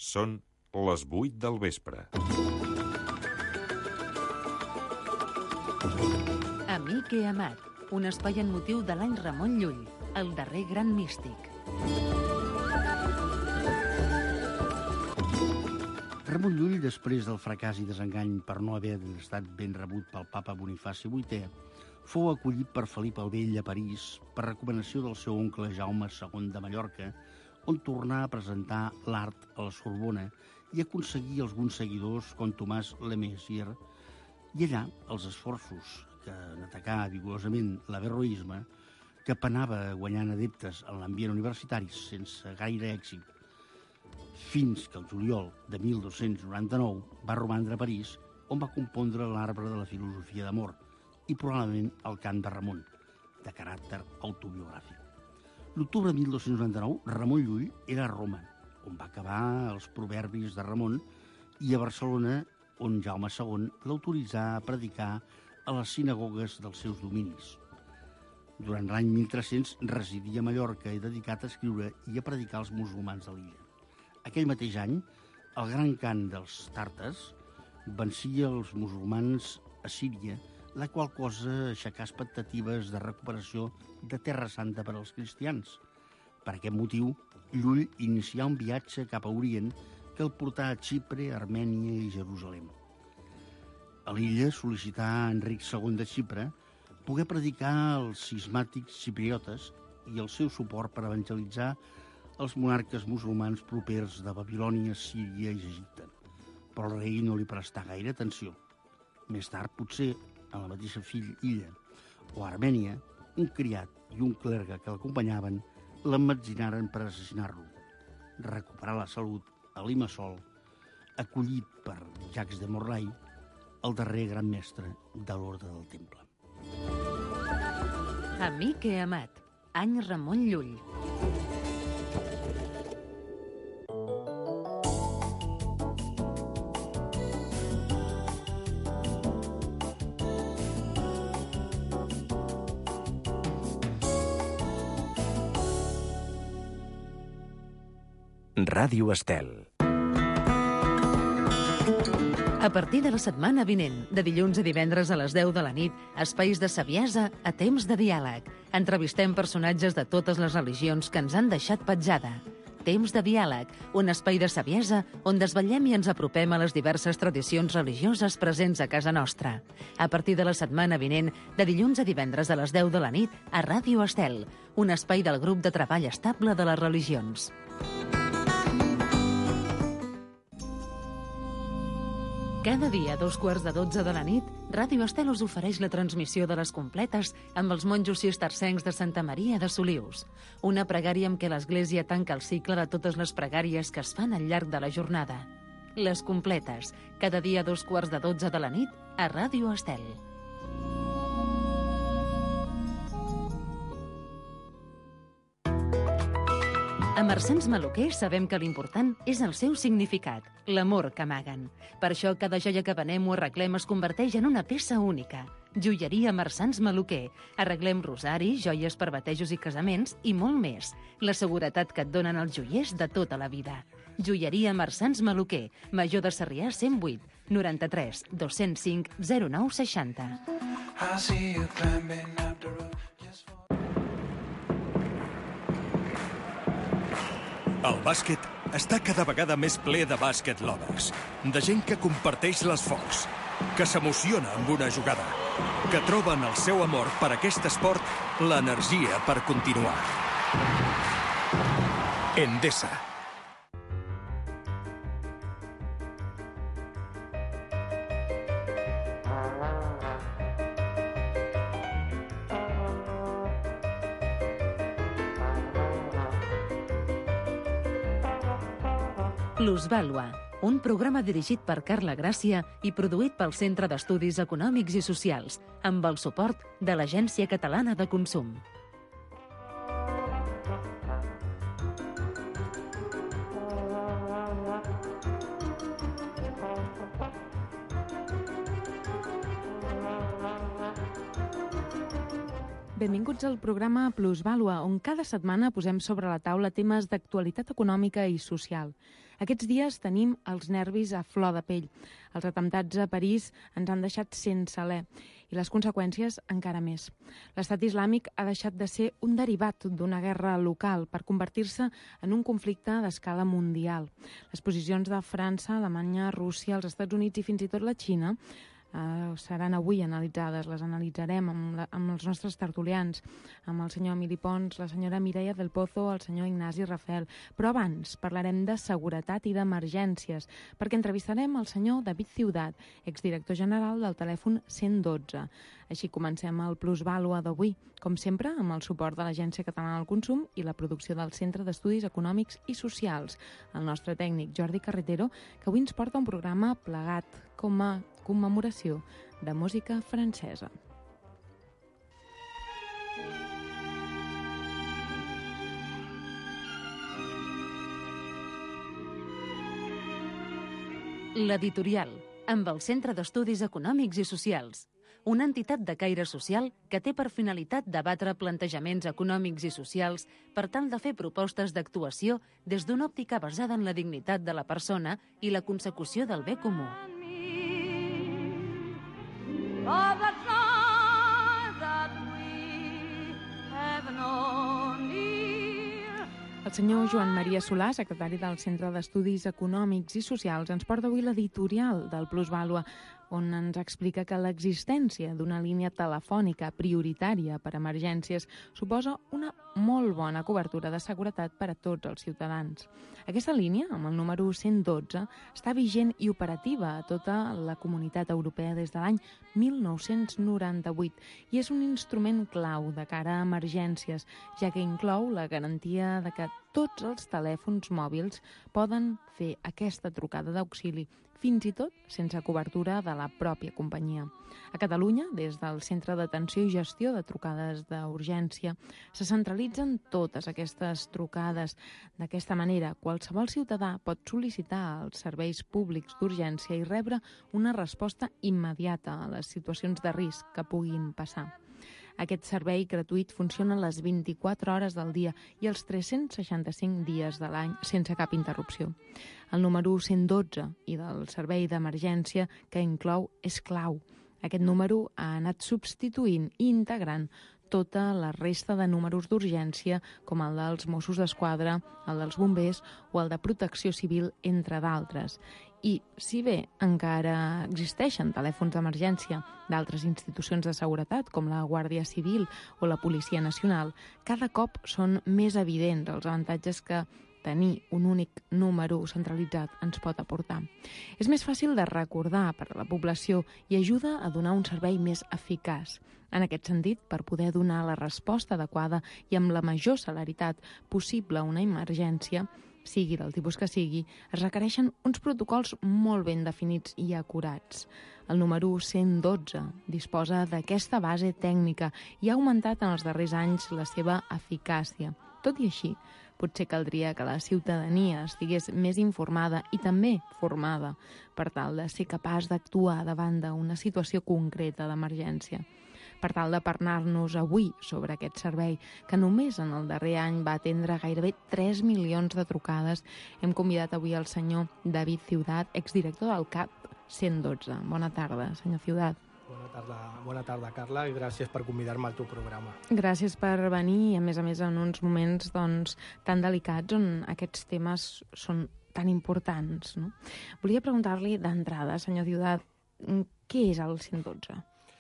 Són les 8 del vespre. Amic i amat, un espai en motiu de l'any Ramon Llull, el darrer gran místic. Ramon Llull, després del fracàs i desengany per no haver estat ben rebut pel papa Bonifaci VIII, fou acollit per Felip el Vell a París per recomanació del seu oncle Jaume II de Mallorca, on tornà a presentar l'art a la Sorbona i aconseguir alguns seguidors com Tomàs Le Messier, i allà els esforços que en atacar vigorosament l'averroisme, que penava guanyant adeptes en l'ambient universitari sense gaire èxit, fins que el juliol de 1299 va romandre a París, on va compondre l'Arbre de la filosofia d'amor i probablement el Cant de Ramon, de caràcter autobiogràfic. L'octubre de 1299, Ramon Llull era a Roma, on va acabar els proverbis de Ramon, i a Barcelona, on Jaume II l'autoritzà a predicar a les sinagogues dels seus dominis. Durant l'any 1300 residia a Mallorca i dedicat a escriure i a predicar als musulmans de l'illa. Aquell mateix any, el gran cant dels tàrtars vencia els musulmans a Síria, la qual cosa aixecà expectatives de recuperació de Terra Santa per als cristians. Per aquest motiu, Llull inicià un viatge cap a Orient que el portà a Xipre, Armènia i Jerusalem. A l'illa sol·licità a Enric II de Xipre poder predicar als cismàtics xipriotes i el seu suport per evangelitzar els monarques musulmans propers de Babilònia, Síria i Egipte. Però el rei no li prestà gaire atenció. Més tard, potser, a la mateixa illa o a Armènia, un criat i un clergue que l'acompanyaven l'emmetzinaren per assassinar-lo. Recuperar la salut a Limassol, acollit per Jacques de Morlaix, el darrer gran mestre de l'Orde del Temple. Amic i amat, any Ramon Llull. Ràdio Estel. A partir de la setmana vinent, de dilluns a divendres a les 10 de la nit, espais de saviesa a temps de diàleg. Entrevistem personatges de totes les religions que ens han deixat petjada. Temps de diàleg, un espai de saviesa on desvetllem i ens apropem a les diverses tradicions religioses presents a casa nostra. A partir de la setmana vinent, de dilluns a divendres a les 10 de la nit, a Ràdio Estel, un espai del grup de treball estable de les religions. Cada dia, a 11:15 de la nit, Ràdio Estel us ofereix la transmissió de les completes amb els monjos cistercencs de Santa Maria de Solius. Una pregària amb què l'Església tanca el cicle de totes les pregàries que es fan al llarg de la jornada. Les completes, cada dia a 11:15 de la nit, a Ràdio Estel. A Marsans Maluquer sabem que l'important és el seu significat, l'amor que amaguen. Per això cada joia que venem o arreglem es converteix en una peça única. Joieria Marsans Maluquer. Arreglem rosari, joies per batejos i casaments i molt més. La seguretat que et donen els joiers de tota la vida. Joieria Marsans Maluquer, Major de Sarrià 108, 93 205 09 60. El bàsquet està cada vegada més ple de bàsquet lovers, de gent que comparteix l'esforç, que s'emociona amb una jugada, que troben el seu amor per aquest esport l'energia per continuar. Endesa. Plusvàlua, un programa dirigit per Carla Gràcia i produït pel Centre d'Estudis Econòmics i Socials, amb el suport de l'Agència Catalana de Consum. benvinguts al programa Plusvàlua, on cada setmana posem sobre la taula temes d'actualitat econòmica i social. Aquests dies tenim els nervis a flor de pell. Els atemptats a París ens han deixat sense alè i les conseqüències encara més. L'Estat Islàmic ha deixat de ser un derivat d'una guerra local per convertir-se en un conflicte d'escala mundial. Les posicions de França, Alemanya, Rússia, els Estats Units i fins i tot la Xina seran avui analitzades, les analitzarem amb els nostres tertulians, amb el senyor Emili Pons, la senyora Mireia del Pozo, el senyor Ignasi Rafel. Però abans parlarem de seguretat i d'emergències, perquè entrevistarem el senyor David Ciudat, exdirector general del telèfon 112. Així comencem el Plusvàlua d'avui, com sempre, amb el suport de l'Agència Catalana del Consum i la producció del Centre d'Estudis Econòmics i Socials. El nostre tècnic, Jordi Carretero, que avui ens porta un programa plegat com a commemoració de música francesa. L'editorial, amb el Centre d'Estudis Econòmics i Socials, una entitat de caire social que té per finalitat debatre plantejaments econòmics i socials per tal de fer propostes d'actuació des d'una òptica basada en la dignitat de la persona i la consecució del bé comú. El senyor Joan Maria Solà, secretari del Centre d'Estudis Econòmics i Socials, ens porta avui l'editorial del Plusvàlua, on ens explica que l'existència d'una línia telefònica prioritària per a emergències suposa una molt bona cobertura de seguretat per a tots els ciutadans. Aquesta línia, amb el número 112, està vigent i operativa a tota la comunitat europea des de l'any 1998 i és un instrument clau de cara a emergències, ja que inclou la garantia de que tots els telèfons mòbils poden fer aquesta trucada d'auxili, fins i tot sense cobertura de la pròpia companyia. A Catalunya, des del Centre d'Atenció i Gestió de Trucades d'Urgència, se centralitzen totes aquestes trucades. D'aquesta manera, qualsevol ciutadà pot sol·licitar els serveis públics d'urgència i rebre una resposta immediata a les situacions de risc que puguin passar. Aquest servei gratuït funciona les 24 hores del dia i els 365 dies de l'any sense cap interrupció. El número 112 i del servei d'emergència que inclou és clau. Aquest número ha anat substituint i integrant tota la resta de números d'urgència, com el dels Mossos d'Esquadra, el dels bombers o el de Protecció Civil, entre d'altres. I, si bé encara existeixen telèfons d'emergència d'altres institucions de seguretat, com la Guàrdia Civil o la Policia Nacional, cada cop són més evidents els avantatges que tenir un únic número centralitzat ens pot aportar. És més fàcil de recordar per a la població i ajuda a donar un servei més eficaç. En aquest sentit, per poder donar la resposta adequada i amb la major celeritat possible a una emergència, sigui del tipus que sigui, es requereixen uns protocols molt ben definits i acurats. El número 112 disposa d'aquesta base tècnica i ha augmentat en els darrers anys la seva eficàcia. Tot i així, potser caldria que la ciutadania estigués més informada i també formada per tal de ser capaç d'actuar davant d'una situació concreta d'emergència. Per tal de parlar-nos avui sobre aquest servei, que només en el darrer any va atendre gairebé 3 milions de trucades, hem convidat avui el senyor David Ciudat, exdirector del CAP 112. Bona tarda, senyor Ciudat. Bona tarda, Carla, i gràcies per convidar-me al teu programa. Gràcies per venir, i a més en uns moments tan delicats on aquests temes són tan importants. No? Volia preguntar-li d'entrada, senyor Ciudat, què és el 112?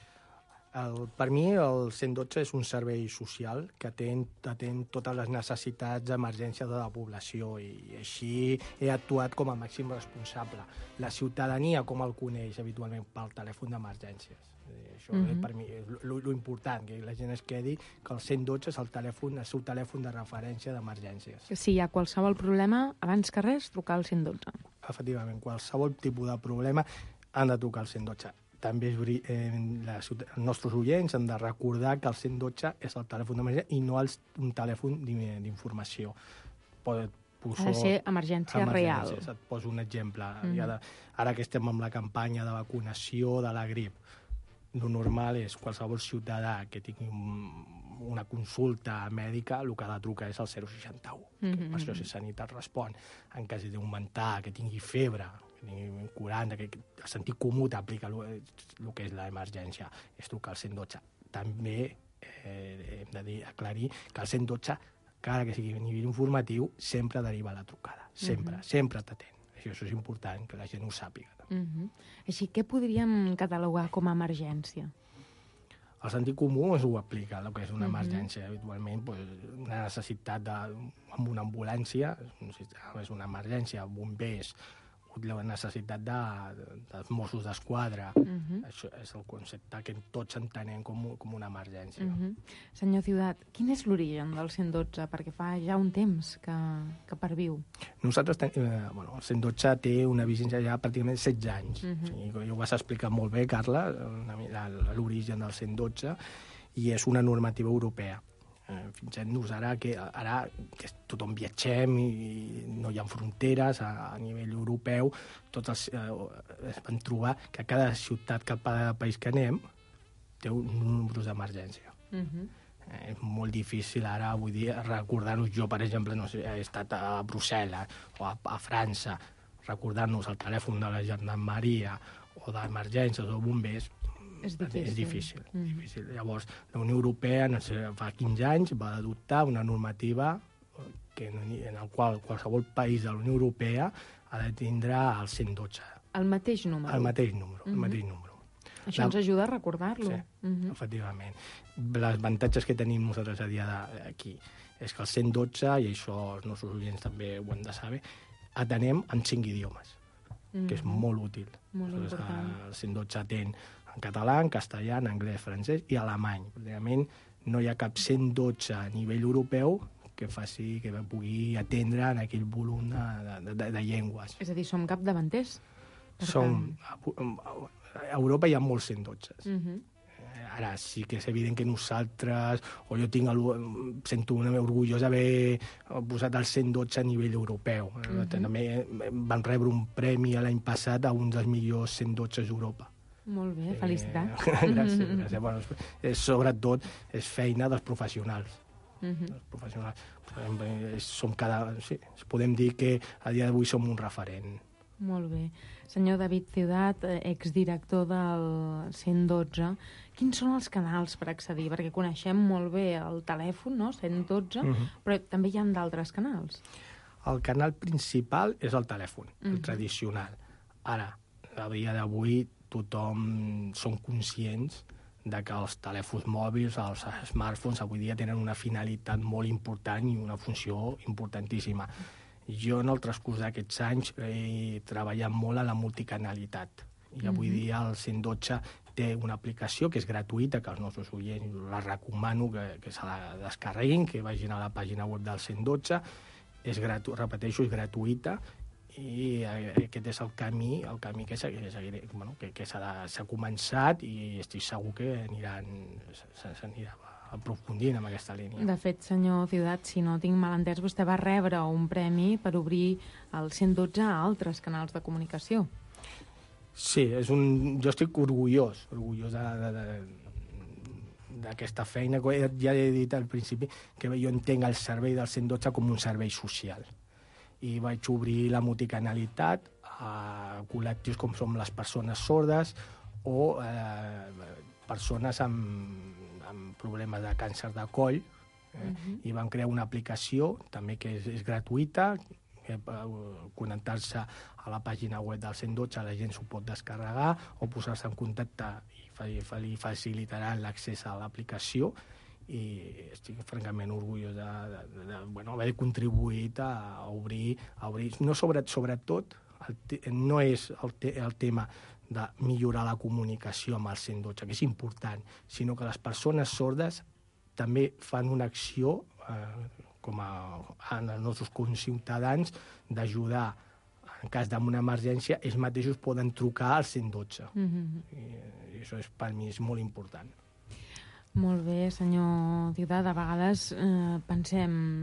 Per mi, el 112 és un servei social que atén totes les necessitats d'emergència de la població i així he actuat com a màxim responsable. La ciutadania, com el coneix habitualment pel telèfon d'emergències. Això és per mi l'important, que la gent es quedi que el 112 és el seu telèfon de referència d'emergències. Si hi ha qualsevol problema, abans que res, trucar al 112. Efectivament, qualsevol tipus de problema han de trucar al 112. També els nostres oients han de recordar que el 112 és el telèfon d'emergència i no un telèfon d'informació. Ha de ser emergència real. Et poso un exemple. Ara que estem amb la campanya de vacunació de la grip, el normal és qualsevol ciutadà que tingui una consulta mèdica, el que ha de trucar és el 061, que per això si Sanitat respon. En cas d'augmentar, que tingui febre, que tingui 40, que el sentit comú t'aplica el que és l'emergència, és trucar al 112. També hem de aclarir que el 112, encara que sigui a nivell informatiu, sempre deriva la trucada. Sempre t'atén. Això és important, que la gent ho sàpiga. Així, què podríem catalogar com a emergència? El sentit comú ho aplica, el que és una emergència. Habitualment, una necessitat amb una ambulància, és una emergència, bombers, la necessitat dels Mossos d'Esquadra. Això és el concepte que tots entenem com una emergència. Senyor Ciutat, quin és l'origen del 112? Perquè fa ja un temps que perviu. Nosaltres el 112 té una vigència ja pràcticament 16 anys. O sigui, ho vas explicar molt bé, Carla, l'origen del 112, i és una normativa europea. Fins ara que tothom viatgem i no hi ha fronteres a nivell europeu, tots es van trobar que cada ciutat, cada país que anem té un número d'emergència. És molt difícil ara, avui dia, recordar-nos. Jo, per exemple, no sé, he estat a Brussel·les o a França, recordar-nos el telèfon de la gendarmeria o d'emergències o bombers. És difícil. Llavors, la Unió Europea, no sé, fa 15 anys, va adoptar una normativa en la qual qualsevol país de la Unió Europea ha de tindre el 112. El mateix número? El mateix número. Això ens ajuda a recordar-lo. Sí, efectivament. Els avantatges que tenim nosaltres a dia d'aquí és que el 112, i això els nostres oients també ho han de saber, atenem en 5 idiomes, que és molt útil. Molt important. El 112 atén en català, en castellà, en anglès, francès i alemany. Pràcticament no hi ha cap 112 a nivell europeu que pugui atendre en aquell volum de llengües. És a dir, som capdavanters? A Europa hi ha molts 112. Ara sí que és evident que nosaltres, o jo sento orgullós d'haver posat el 112 a nivell europeu. També van rebre un premi l'any passat a un dels millors 112 d'Europa. Molt bé, felicitats. Gràcies. Bueno, sobretot és feina dels professionals. Els professionals. Podem dir que a dia d'avui som un referent. Molt bé. Senyor David Ciutat, exdirector del 112, quins són els canals per accedir? Perquè coneixem molt bé el telèfon, no? 112, però també hi ha d'altres canals. El canal principal és el telèfon, el tradicional. Ara, a dia d'avui, tothom són conscients de que els telèfons mòbils, els smartphones, avui dia tenen una finalitat molt important i una funció importantíssima. Jo, en el transcurs d'aquests anys, he treballat molt a la multicanalitat. I avui dia el 112 té una aplicació que és gratuïta, que els nostres oients la recomano que se la descarreguin, que vagin a la pàgina web del 112. Repeteixo, és gratuïta, i aquest és el camí que s'ha començat, i estic segur que s'anirà aprofundint en aquesta línia. De fet, senyor Ciutat, si no tinc mal entès, vostè va rebre un premi per obrir el 112 a altres canals de comunicació. Sí, jo estic orgullós d'aquesta feina. Ja he dit al principi que jo entenc el servei del 112 com un servei social. I vaig obrir la multicanalitat a col·lectius com som les persones sordes o persones amb problemes de càncer de coll, i vam crear una aplicació també que és gratuïta, que connectar-se a la pàgina web del 112, la gent s'ho pot descarregar o posar-se en contacte i li facilitaran l'accés a l'aplicació, i estic francament orgullós d'haver contribuït a obrir. No, sobretot, no és el tema de millorar la comunicació amb el 112, que és important, sinó que les persones sordes també fan una acció com els nostres conciutadans d'ajudar en cas d'una emergència. Ells mateixos poden trucar al 112. I això per mi és molt important. Molt bé, senyor Ciutat. A vegades pensem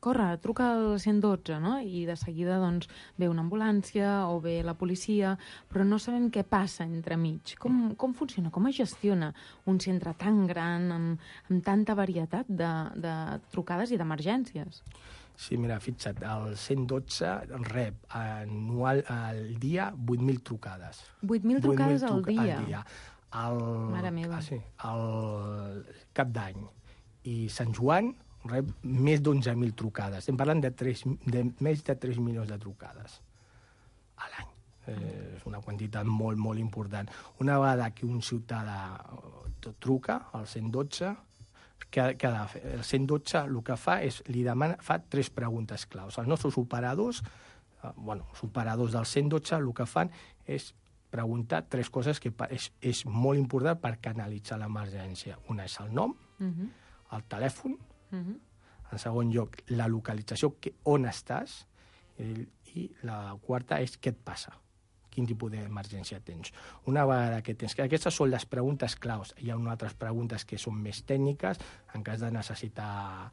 corre, truca al 112, no? I de seguida doncs, ve una ambulància o ve la policia, però no sabem què passa entremig. Com funciona? Com es gestiona un centre tan gran, amb tanta varietat de trucades i d'emergències? Sí, mira, fixa't, el 112 rep anual al dia 8.000 trucades. 8.000 trucades al dia? Mare meva. Sí, el Cap d'Any i Sant Joan rep més d'11.000 trucades. Estem parlant de més de 3 milions de trucades a l'any. És una quantitat molt, molt important. Una vegada que un ciutadà truca al 112, què ha de fer? El 112 el que fa és, fa 3 preguntes claus. Els nostres operadors, els operadors del 112, el que fan és preguntar 3 coses que és molt important per canalitzar l'emergència. Una és el nom, el telèfon, en segon lloc, la localització, on estàs, i la quarta és què et passa, quin tipus d'emergència tens. Una vegada que tens... Aquestes són les preguntes claus. Hi ha unes altres preguntes que són més tècniques. En cas de necessitar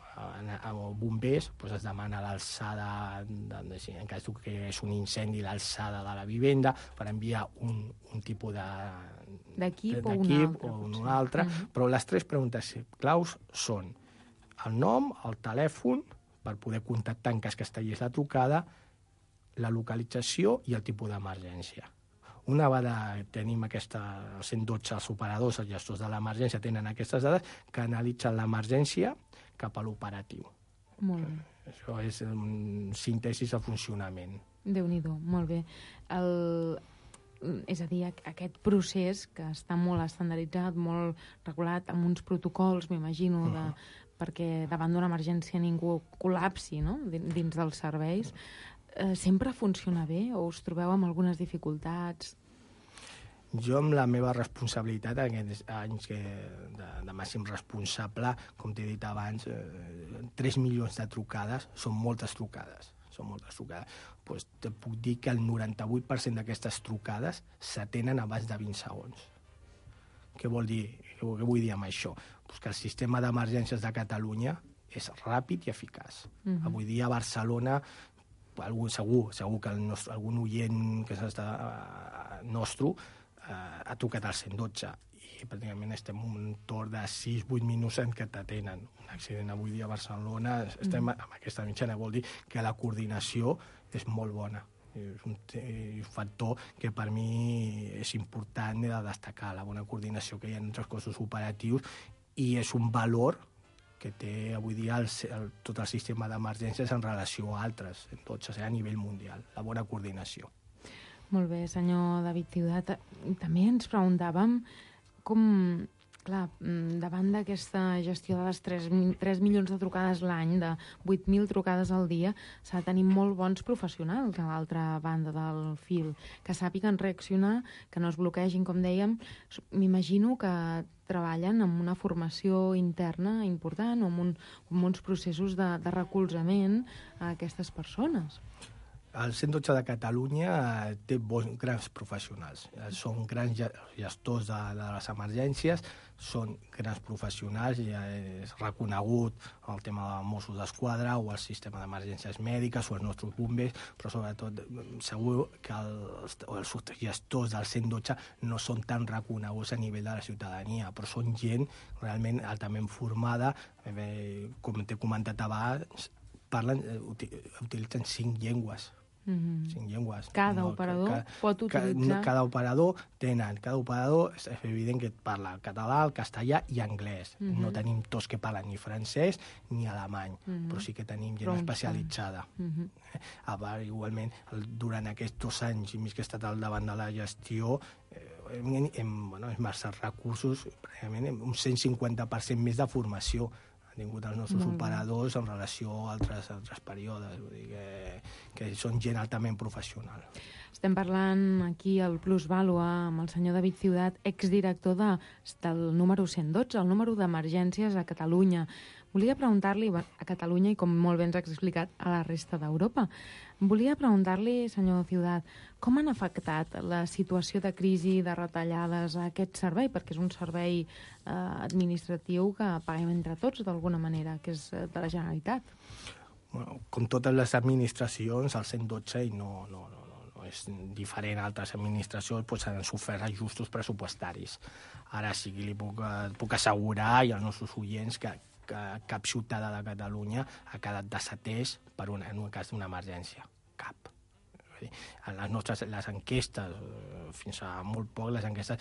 bombers, es demana l'alçada, en cas que és un incendi, l'alçada de la vivenda, per enviar un tipus d'equip o un altre. Però les 3 preguntes claus són el nom, el telèfon, per poder contactar en cas que es tallés la trucada, la localització i el tipus d'emergència. Una vegada tenim el 112, els operadors, els gestors de l'emergència, tenen aquestes dades, canalitzen l'emergència cap a l'operatiu. Molt bé. Això és un síntesi de funcionament. Déu-n'hi-do, molt bé. És a dir, aquest procés que està molt estandarditzat, molt regulat, amb uns protocols, m'imagino, perquè davant d'una emergència ningú col·lapsi, no?, dins dels serveis, sempre funciona bé o us trobeu amb algunes dificultats? Jo, amb la meva responsabilitat, aquests anys de màxim responsable, com t'he dit abans, 3 milions de trucades, són moltes trucades. Te puc dir que el 98% d'aquestes trucades s'atenen abans de 20 segons. Què vol dir? Què vull dir amb això? Que el sistema d'emergències de Catalunya és ràpid i eficaç. Avui dia a Barcelona, segur que algun oient que està nostre ha trucat al 112 i pràcticament estem en un torn de 6-8 minuts en què t'atenen. Un accident avui dia a Barcelona, estem amb aquesta mitjana, vol dir que la coordinació és molt bona. És un factor que per mi és important de destacar, la bona coordinació que hi ha entre els cossos operatius, i és un valor que té avui dia tot el sistema d'emergències en relació a altres, a nivell mundial, la bona coordinació. Molt bé, senyor David Ciutat. També ens preguntàvem com, clar, davant d'aquesta gestió de les 3 milions de trucades l'any, de 8.000 trucades al dia, s'ha de tenir molt bons professionals a l'altra banda del fil, que sàpiguen reaccionar, que no es bloquegin, com dèiem. M'imagino que treballen amb una formació interna important o amb uns processos de recolzament a aquestes persones. El 112 de Catalunya té grans professionals. Són grans gestors de les emergències, són grans professionals, ja és reconegut el tema de Mossos d'Esquadra o el sistema d'emergències mèdiques o els nostres bombers, però sobretot segur que els gestors del 112 no són tan reconeguts a nivell de la ciutadania, però són gent realment altament formada, com t'he comentat abans, utilitzen 5 llengües. 5 llengües. Cada operador pot utilitzar... Cada operador és evident que parla el català, el castellà i anglès. No tenim tots que parlen ni francès ni alemany, però sí que tenim gent especialitzada. Igualment, durant aquests 2 anys i mig que he estat al davant de la gestió, hem esmerçat recursos, un 150% més de formació tingut els nostres operadors en relació a altres períodes. Vull dir que són gent altament professional. Estem parlant aquí al Plus Vàlua amb el senyor David Ciutat, exdirector del número 112, el número d'emergències a Catalunya. Volia preguntar-li, a Catalunya, i com molt bé ens ha explicat, a la resta d'Europa, volia preguntar-li, senyor Ciutat, com han afectat la situació de crisi, de retallades a aquest servei? Perquè és un servei administratiu que paguem entre tots, d'alguna manera, que és de la Generalitat. com totes les administracions, el 112 i no és diferent a altres administracions, doncs han sofert ajustos pressupostaris. Ara sí que li puc assegurar i als nostres oients que cap ciutadà de Catalunya ha quedat desatès en un cas d'una emergència. Cap. Les enquestes, fins a molt poc, les enquestes,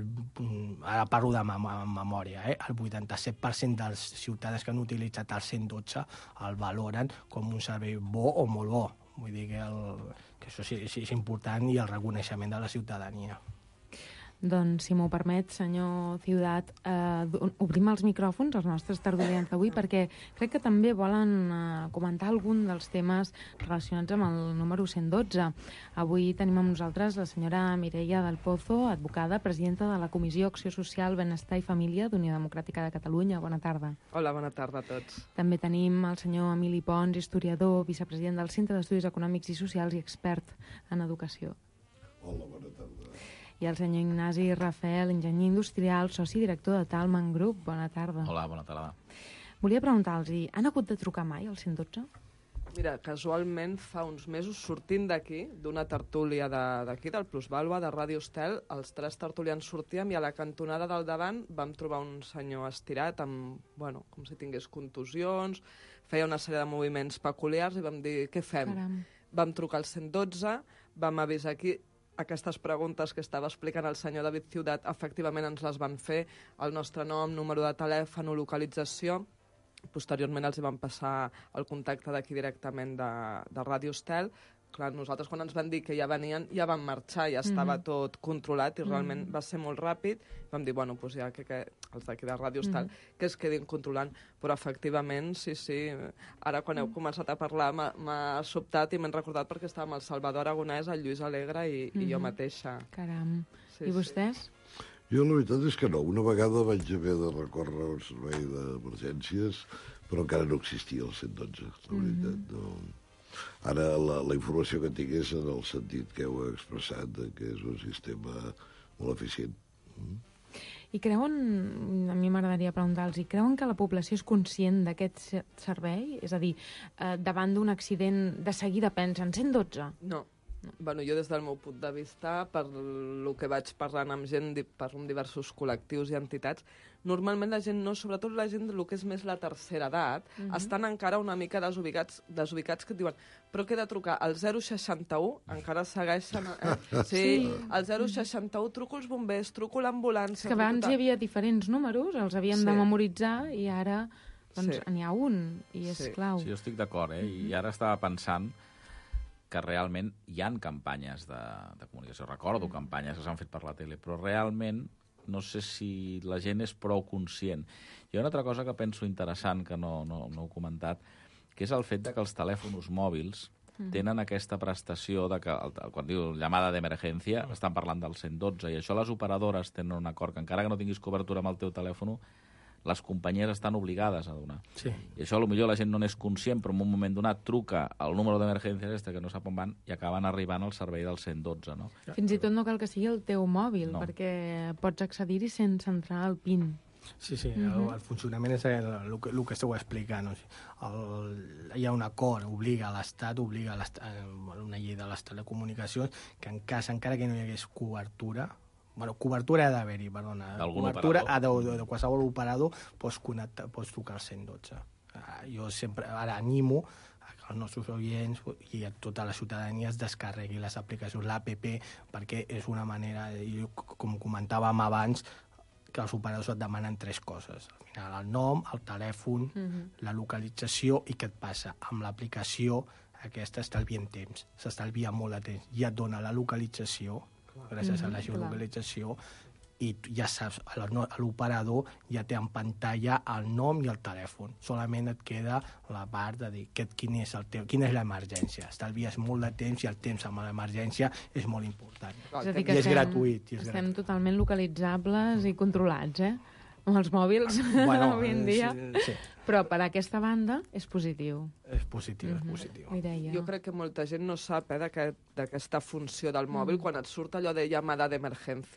ara parlo de memòria, el 87% dels ciutadans que han utilitzat el 112 el valoren com un servei bo o molt bo. Vull dir que això sí és important i el reconeixement de la ciutadania. Doncs, si m'ho permet, senyor Ciutat, obrim els micròfons als nostres tertulians d'avui perquè crec que també volen comentar algun dels temes relacionats amb el número 112. Avui tenim amb nosaltres la senyora Mireia del Pozo, advocada, presidenta de la Comissió Acció Social, Benestar i Família d'Unió Democràtica de Catalunya. Bona tarda. Hola, bona tarda a tots. També tenim el senyor Emili Pons, historiador, vicepresident del Centre d'Estudis Econòmics i Socials i expert en educació. Hola, bona tarda. I el senyor Ignasi Rafael, enginyer industrial, soci director de Talman Group. Bona tarda. Hola, bona tarda. Volia preguntar-los, han hagut de trucar mai al 112? Mira, casualment fa uns mesos sortint d'aquí, d'una tertúlia d'aquí, del Plusvàlua, de Ràdio Estel, els 3 tertulians sortíem i a la cantonada del davant vam trobar un senyor estirat amb, com si tingués contusions, feia una sèrie de moviments peculiars i vam dir, què fem? Caram. Vam trucar al 112, vam avisar aquí. Aquestes preguntes que estava explicant el senyor David Ciutat, efectivament ens les van fer, el nostre nom, número de telèfon, localització. Posteriorment els van passar el contacte d'aquí directament de Ràdio Estel. Clar, nosaltres quan ens van dir que ja venien, ja vam marxar, ja estava tot controlat i realment va ser molt ràpid. Vam dir, doncs ja que els d'aquí de Ràdio Estel que es quedin controlant. Però efectivament, sí, ara quan heu començat a parlar m'ha sobtat i m'he recordat perquè estàvem el Salvador Aragonès, el Lluís Alegre i jo mateixa. Caram. I vostès? Jo la veritat és que no. Una vegada vaig haver de recórrer a un servei d'emergències, però encara no existia el 112, la veritat, no. Ara la informació que tinc és en el sentit que heu expressat, que és un sistema molt eficient. I creuen, a mi m'agradaria preguntar-los, creuen que la població és conscient d'aquest servei? És a dir, davant d'un accident, de seguida pensen 112? No. Bueno, jo des del meu punt de vista, per lo que vaig parlant amb gent, amb diversos col·lectius i entitats, normalment la gent no, sobretot la gent del que és més la tercera edat, estan encara una mica desubicats que et diuen, però que he de trucar al 061, encara segueixen... Sí, al 061 truco els bombers, truco l'ambulància... És que abans hi havia diferents números, els havíem de memoritzar i ara n'hi ha un i és clau. Sí, jo estic d'acord, i ara estava pensant que realment hi han campanyes de comunicació. Recordo campanyes que s'han fet per la tele, però realment no sé si la gent és prou conscient. Hi ha una altra cosa que penso interessant, que no heu comentat, que és el fet de que els telèfons mòbils tenen aquesta prestació de que, quan diu llamada d'emergència, estan parlant del 112, i això les operadores tenen un acord que encara que no tinguis cobertura amb el teu telèfon, les companyies estan obligades a donar. Sí. I això potser la gent no n'és conscient, però en un moment donat truca al número d'emergències que no sap on van i acaben arribant al servei del 112, no? Fins i tot no cal que sigui el teu mòbil, perquè pots accedir-hi sense entrar al PIN. Sí, el funcionament és el que esteu explicant. Hi ha un acord, obliga l'Estat, una llei de les telecomunicacions, que en cas, encara que no hi hagués cobertura, cobertura ha d'haver-hi, perdona. Cobertura de qualsevol operador pots trucar al 112. Jo sempre ara animo que els nostres oients i a tota la ciutadania es descarregui les aplicacions, l'APP, perquè és una manera, com comentàvem abans, que els operadors et demanen 3 coses. Al final, el nom, el telèfon, la localització i què et passa. Amb l'aplicació aquesta estalvien temps, s'estalvia molt de temps. Ja et dona la localització, gràcies a la geolocalització, i ja saps, l'operador ja té en pantalla el nom i el telèfon. Solament et queda la part de dir quina és l'emergència. Estalvies molt de temps i el temps amb l'emergència és molt important. És a dir, que és gratuït. Estem totalment localitzables i controlats, amb els mòbils avui en dia. Sí. Però per aquesta banda és positiu. És positiu, és positiu. Jo crec que molta gent no sap d'aquesta funció del mòbil. Quan et surt allò de llamada d'emergència,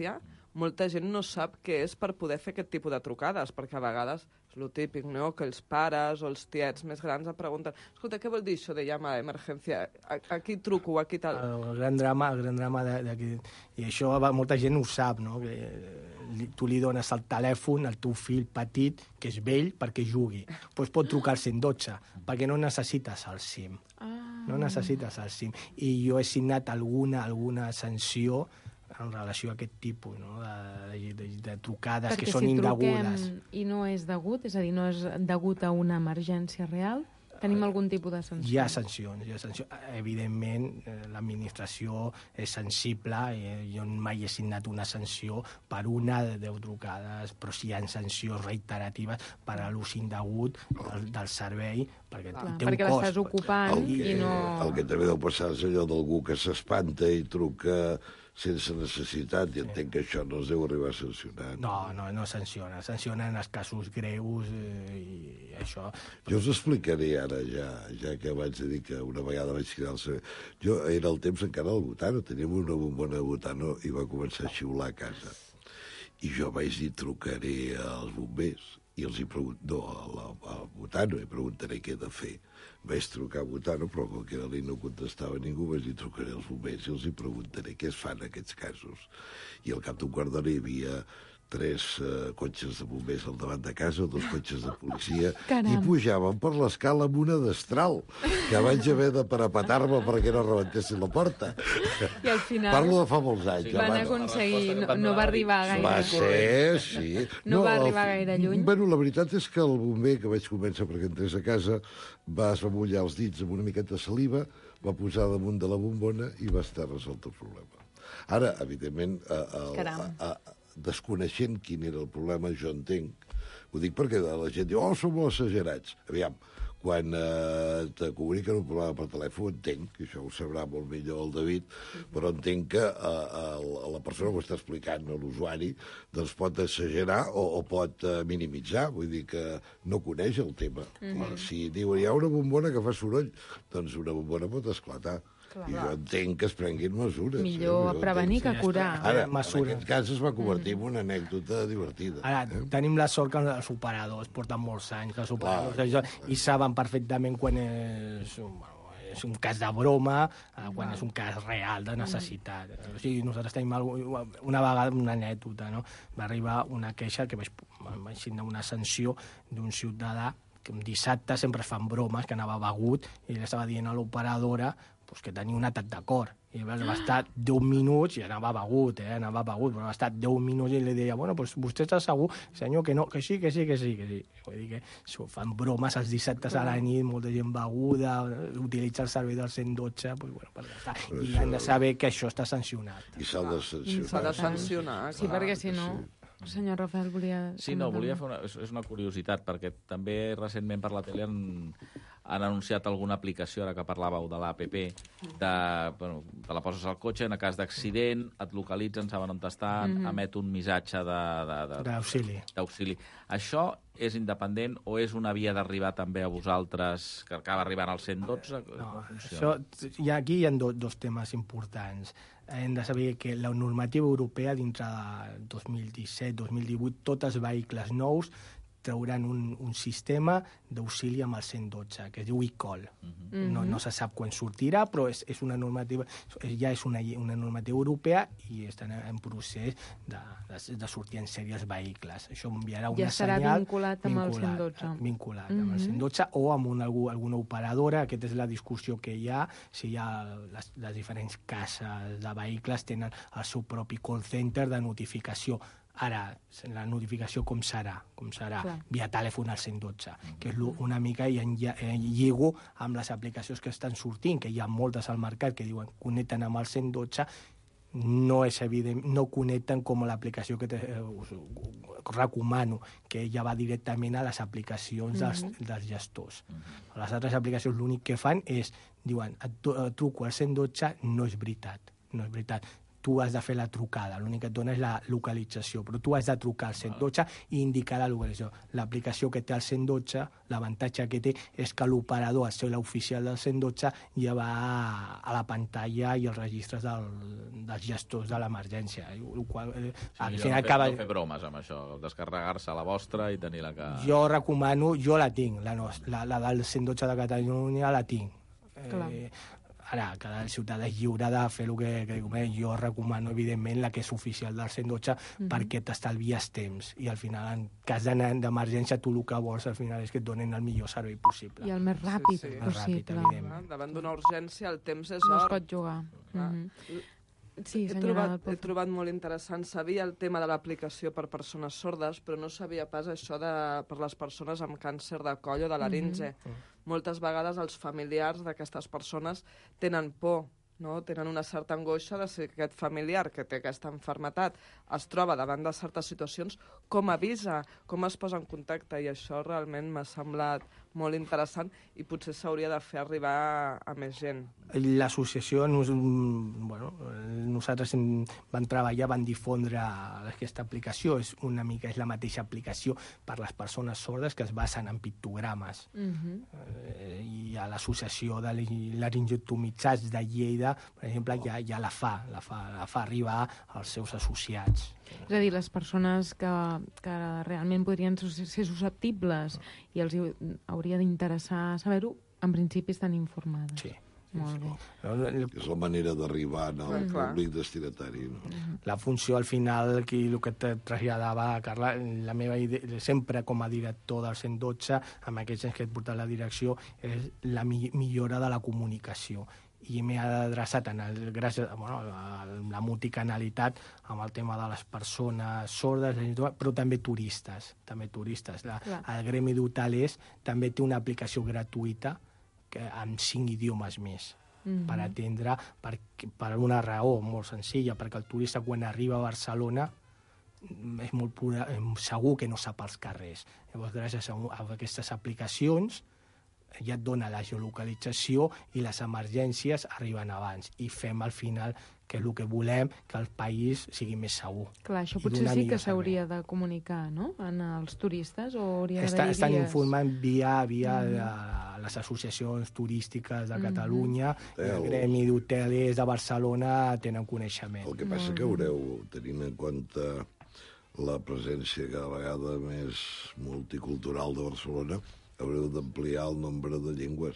molta gent no sap què és per poder fer aquest tipus de trucades, perquè a vegades és el típic, no?, que els pares o els tiets més grans em pregunten escolta, què vol dir això de llamada d'emergència? A qui truco, a qui tal? El gran drama d'aquí... I això molta gent ho sap, no? Que tu li dones el telèfon al teu fill petit, que és vell, perquè jugui. Doncs pot trucar al 112, perquè no necessites el SIM. No necessites el SIM. I jo he signat alguna sanció en relació a aquest tipus, no? de trucades perquè que són indegudes. Perquè si truquem i no és degut, és a dir, no és degut a una emergència real, tenim algun tipus de sanció? Hi ha sancions. Evidentment, l'administració és sensible. Jo mai he signat una sanció per una de 10 trucades, però sí hi ha sancions reiteratives per a l'ús indegut del servei, perquè té un cost. Perquè l'estàs ocupant i no... El que també deu passar és allò d'algú que s'espanta i truca sense necessitat, i entenc que això no es deu arribar a sancionar. No sanciona. Sanciona en els casos greus i això... Jo us explicaré ara, ja que abans de dir que una vegada vaig cridar el servei. Jo era el temps encara del Butano, teníem una bombona de Butano i va començar a xiular a casa. I jo vaig dir, trucaré als bombers, i els hi pregunto, al Butano, i preguntaré què he de fer. Vaig trucar a Butano, però com que no contestava ningú, vaig dir, trucaré als bombers i els hi preguntaré què es fan en aquests casos. I al cap d'un quart d'hora hi havia 3 cotxes de bombers al davant de casa, 2 cotxes de policia, i pujaven per l'escala amb una destral, que vaig haver de parapetar-me perquè no rebentessin la porta. I al final... Parlo de fa molts anys. Van aconseguir... No va arribar gaire. Va ser, sí. No va arribar gaire lluny. Bueno, la veritat és que el bomber que vaig convèncer perquè entrés a casa es va mullar els dits amb una miqueta de saliva, va posar damunt de la bombona i va estar resolt el problema. Ara, evidentment, desconeixent quin era el problema, jo entenc. Ho dic perquè la gent diu, som molt exagerats. Aviam, quan te comuniquen un problema per telèfon, entenc, que això ho sabrà molt millor el David, però entenc que la persona que ho està explicant a l'usuari doncs pot exagerar o pot minimitzar, vull dir que no coneix el tema. Si diu, hi ha una bombona que fa soroll, doncs una bombona pot esclatar. I jo entenc que es prenguin mesures. Millor prevenir que curar. Ara, en aquest cas es va convertir en una anècdota divertida. Ara, tenim la sort que els operadors porten molts anys, els operadors, i saben perfectament quan és un cas de broma, quan és un cas real de necessitat. O sigui, nosaltres tenim una vegada una anècdota, no? Va arribar una queixa que vaig signar una sanció d'un ciutadà que un dissabte sempre es fan bromes, que anava begut, i li estava dient a l'operadora que tenia un atac de cor. I va estar 10 minuts, i anava begut, però va estar 10 minuts i li deia, bueno, doncs vostè està segur, senyor, que no, que sí. Vull dir que fan bromes els dissabtes a la nit, molta gent beguda, utilitza el servei del 112, doncs, bueno, per estar. I han de saber que això està sancionat. I s'ha de sancionar. S'ha de sancionar, sí, perquè si no... Senyor Rafael, volia... Sí, no, volia fer és una curiositat, perquè també recentment per la tele han anunciat alguna aplicació, ara que parlàveu de l'APP, te la poses al cotxe, en cas d'accident, et localitzen, saben on estan, emet un missatge d'auxili. Això és independent o és una via d'arribar també a vosaltres, que acaba arribant al 112? No, aquí hi ha dos temes importants. Hem de saber que la normativa europea dintre de 2017-2018, tots els vehicles nous trauran un sistema d'auxili amb el 112, que es diu e-call. No se sap quan sortirà, però és una normativa, ja és una normativa europea i estan en procés de sortir en sèrie els vehicles. Això enviarà una senyal... Ja serà vinculat amb el 112. Vinculat amb el 112 o amb alguna operadora. Aquesta és la discussió que hi ha. Si hi ha les diferents cases de vehicles tenen el seu propi call center de notificació. Ara, la notificació com serà? Clar. Via telèfon al 112, que és una mica lligo amb les aplicacions que estan sortint, que hi ha moltes al mercat que diuen connecten amb el 112, no és evident, no connecten com l'aplicació que us recomano, que ja va directament a les aplicacions dels gestors. Les altres aplicacions l'únic que fan és, diuen, truco al 112, no és veritat. tu has de fer la trucada, l'únic que et dona és la localització, però tu has de trucar al 112 i indicar la localització. L'aplicació que té el 112, l'avantatge que té és que l'operador, el cel·la oficial del 112, ja va a la pantalla i els registres dels gestors de l'emergència. Al final acaba... No fer bromes amb això, descarregar-se la vostra i tenir la que... Jo recomano, jo la tinc, la del 112 de Catalunya la tinc. Ara, cada ciutadà és lliure de fer el que convé. Jo recomano, evidentment, la que és oficial del 112 perquè t'estalvies temps i al final, en cas d'emergència, tu el que vols al final és que et donen el millor servei possible. I el més ràpid possible. Davant d'una urgència el temps és or. No es pot jugar. Sí, he trobat molt interessant. Sabia el tema de l'aplicació per persones sordes, però no sabia pas això per les persones amb càncer de coll o de laringe. Moltes vegades els familiars d'aquestes persones tenen por, no? Tenen una certa angoixa de si aquest familiar que té aquesta malaltia es troba davant de certes situacions, com avisa, com es posa en contacte, i això realment m'ha semblat molt interessant i potser s'hauria de fer arribar a més gent. L'associació, nosaltres vam treballar, vam difondre aquesta aplicació, és la mateixa aplicació per les persones sordes que es basen en pictogrames. I a l'associació de laringotomitzats de Lleida, per exemple, ja la fa arribar als seus associats. És a dir, les persones que realment podrien ser susceptibles i els hauria d'interessar saber-ho, en principi estan informades. Sí. Molt bé. És la manera d'arribar al públic destinatari. La funció, al final, el que te traslladava, Carla, la meva idea, sempre com a director del 112, amb aquests anys que he portat la direcció, és la millora de la comunicació. I m'he adreçat gràcies a la multicanalitat amb el tema de les persones sordes, però també turistes. El Gremi d'Hotelers també té una aplicació gratuïta amb 5 idiomes més per atendre, per una raó molt senzilla, perquè el turista quan arriba a Barcelona és molt segur que no sap els carrers. Llavors, gràcies a aquestes aplicacions ja et dona la geolocalització i les emergències arriben abans i fem al final, que és el que volem, que el país sigui més segur. Clar, això potser sí que s'hauria de comunicar, no?, als turistes, o hauria d'haver-hi Estan informant via les associacions turístiques de Catalunya, el Gremi d'Hotelers de Barcelona tenen coneixement. El que passa que haureu, tenint en compte la presència cada vegada més multicultural de Barcelona, haureu d'ampliar el nombre de llengües.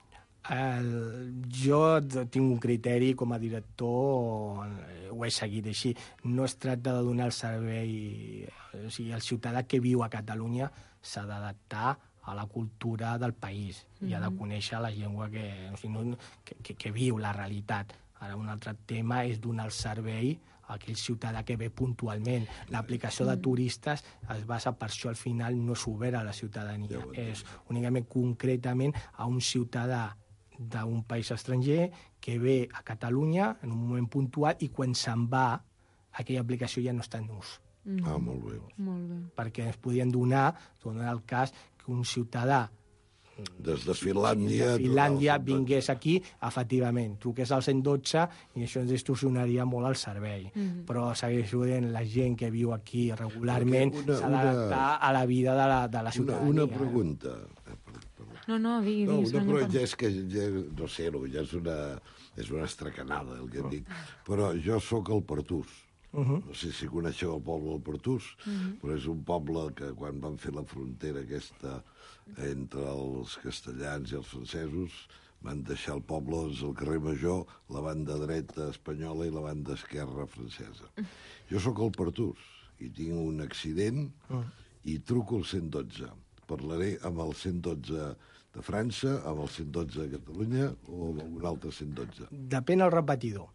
Jo tinc un criteri com a director, ho he seguit així. No es tracta de donar el servei... O sigui, el ciutadà que viu a Catalunya s'ha d'adaptar a la cultura del país i ha de conèixer la llengua que viu, la realitat. Ara, un altre tema és donar el servei a aquell ciutadà que ve puntualment. L'aplicació de turistes es basa, per això al final no és obert a la ciutadania. És únicament concretament a un ciutadà d'un país estranger que ve a Catalunya en un moment puntual i quan se'n va aquella aplicació ja no està en ús. Molt bé. Perquè ens podien donar el cas que un ciutadà des de Finlàndia vingués aquí, efectivament, truqués al 112 i això ens distorsionaria molt el servei. Però segueix sent la gent que viu aquí regularment s'ha d'adaptar a la vida de la ciutadania. Una pregunta. No, diguis. Però ja és que, no sé, ja és una estracanada el que et dic, però jo sóc el Pertús. No sé si coneixeu el poble del Pertús, però és un poble que quan van fer la frontera aquesta entre els castellans i els francesos van deixar el poble al carrer Major, la banda dreta espanyola i la banda esquerra francesa. Jo sóc el Pertús i tinc un accident i truco al 112. Parlaré amb el 112 de França, amb el 112 de Catalunya o amb un altre 112. Depèn del repetidor.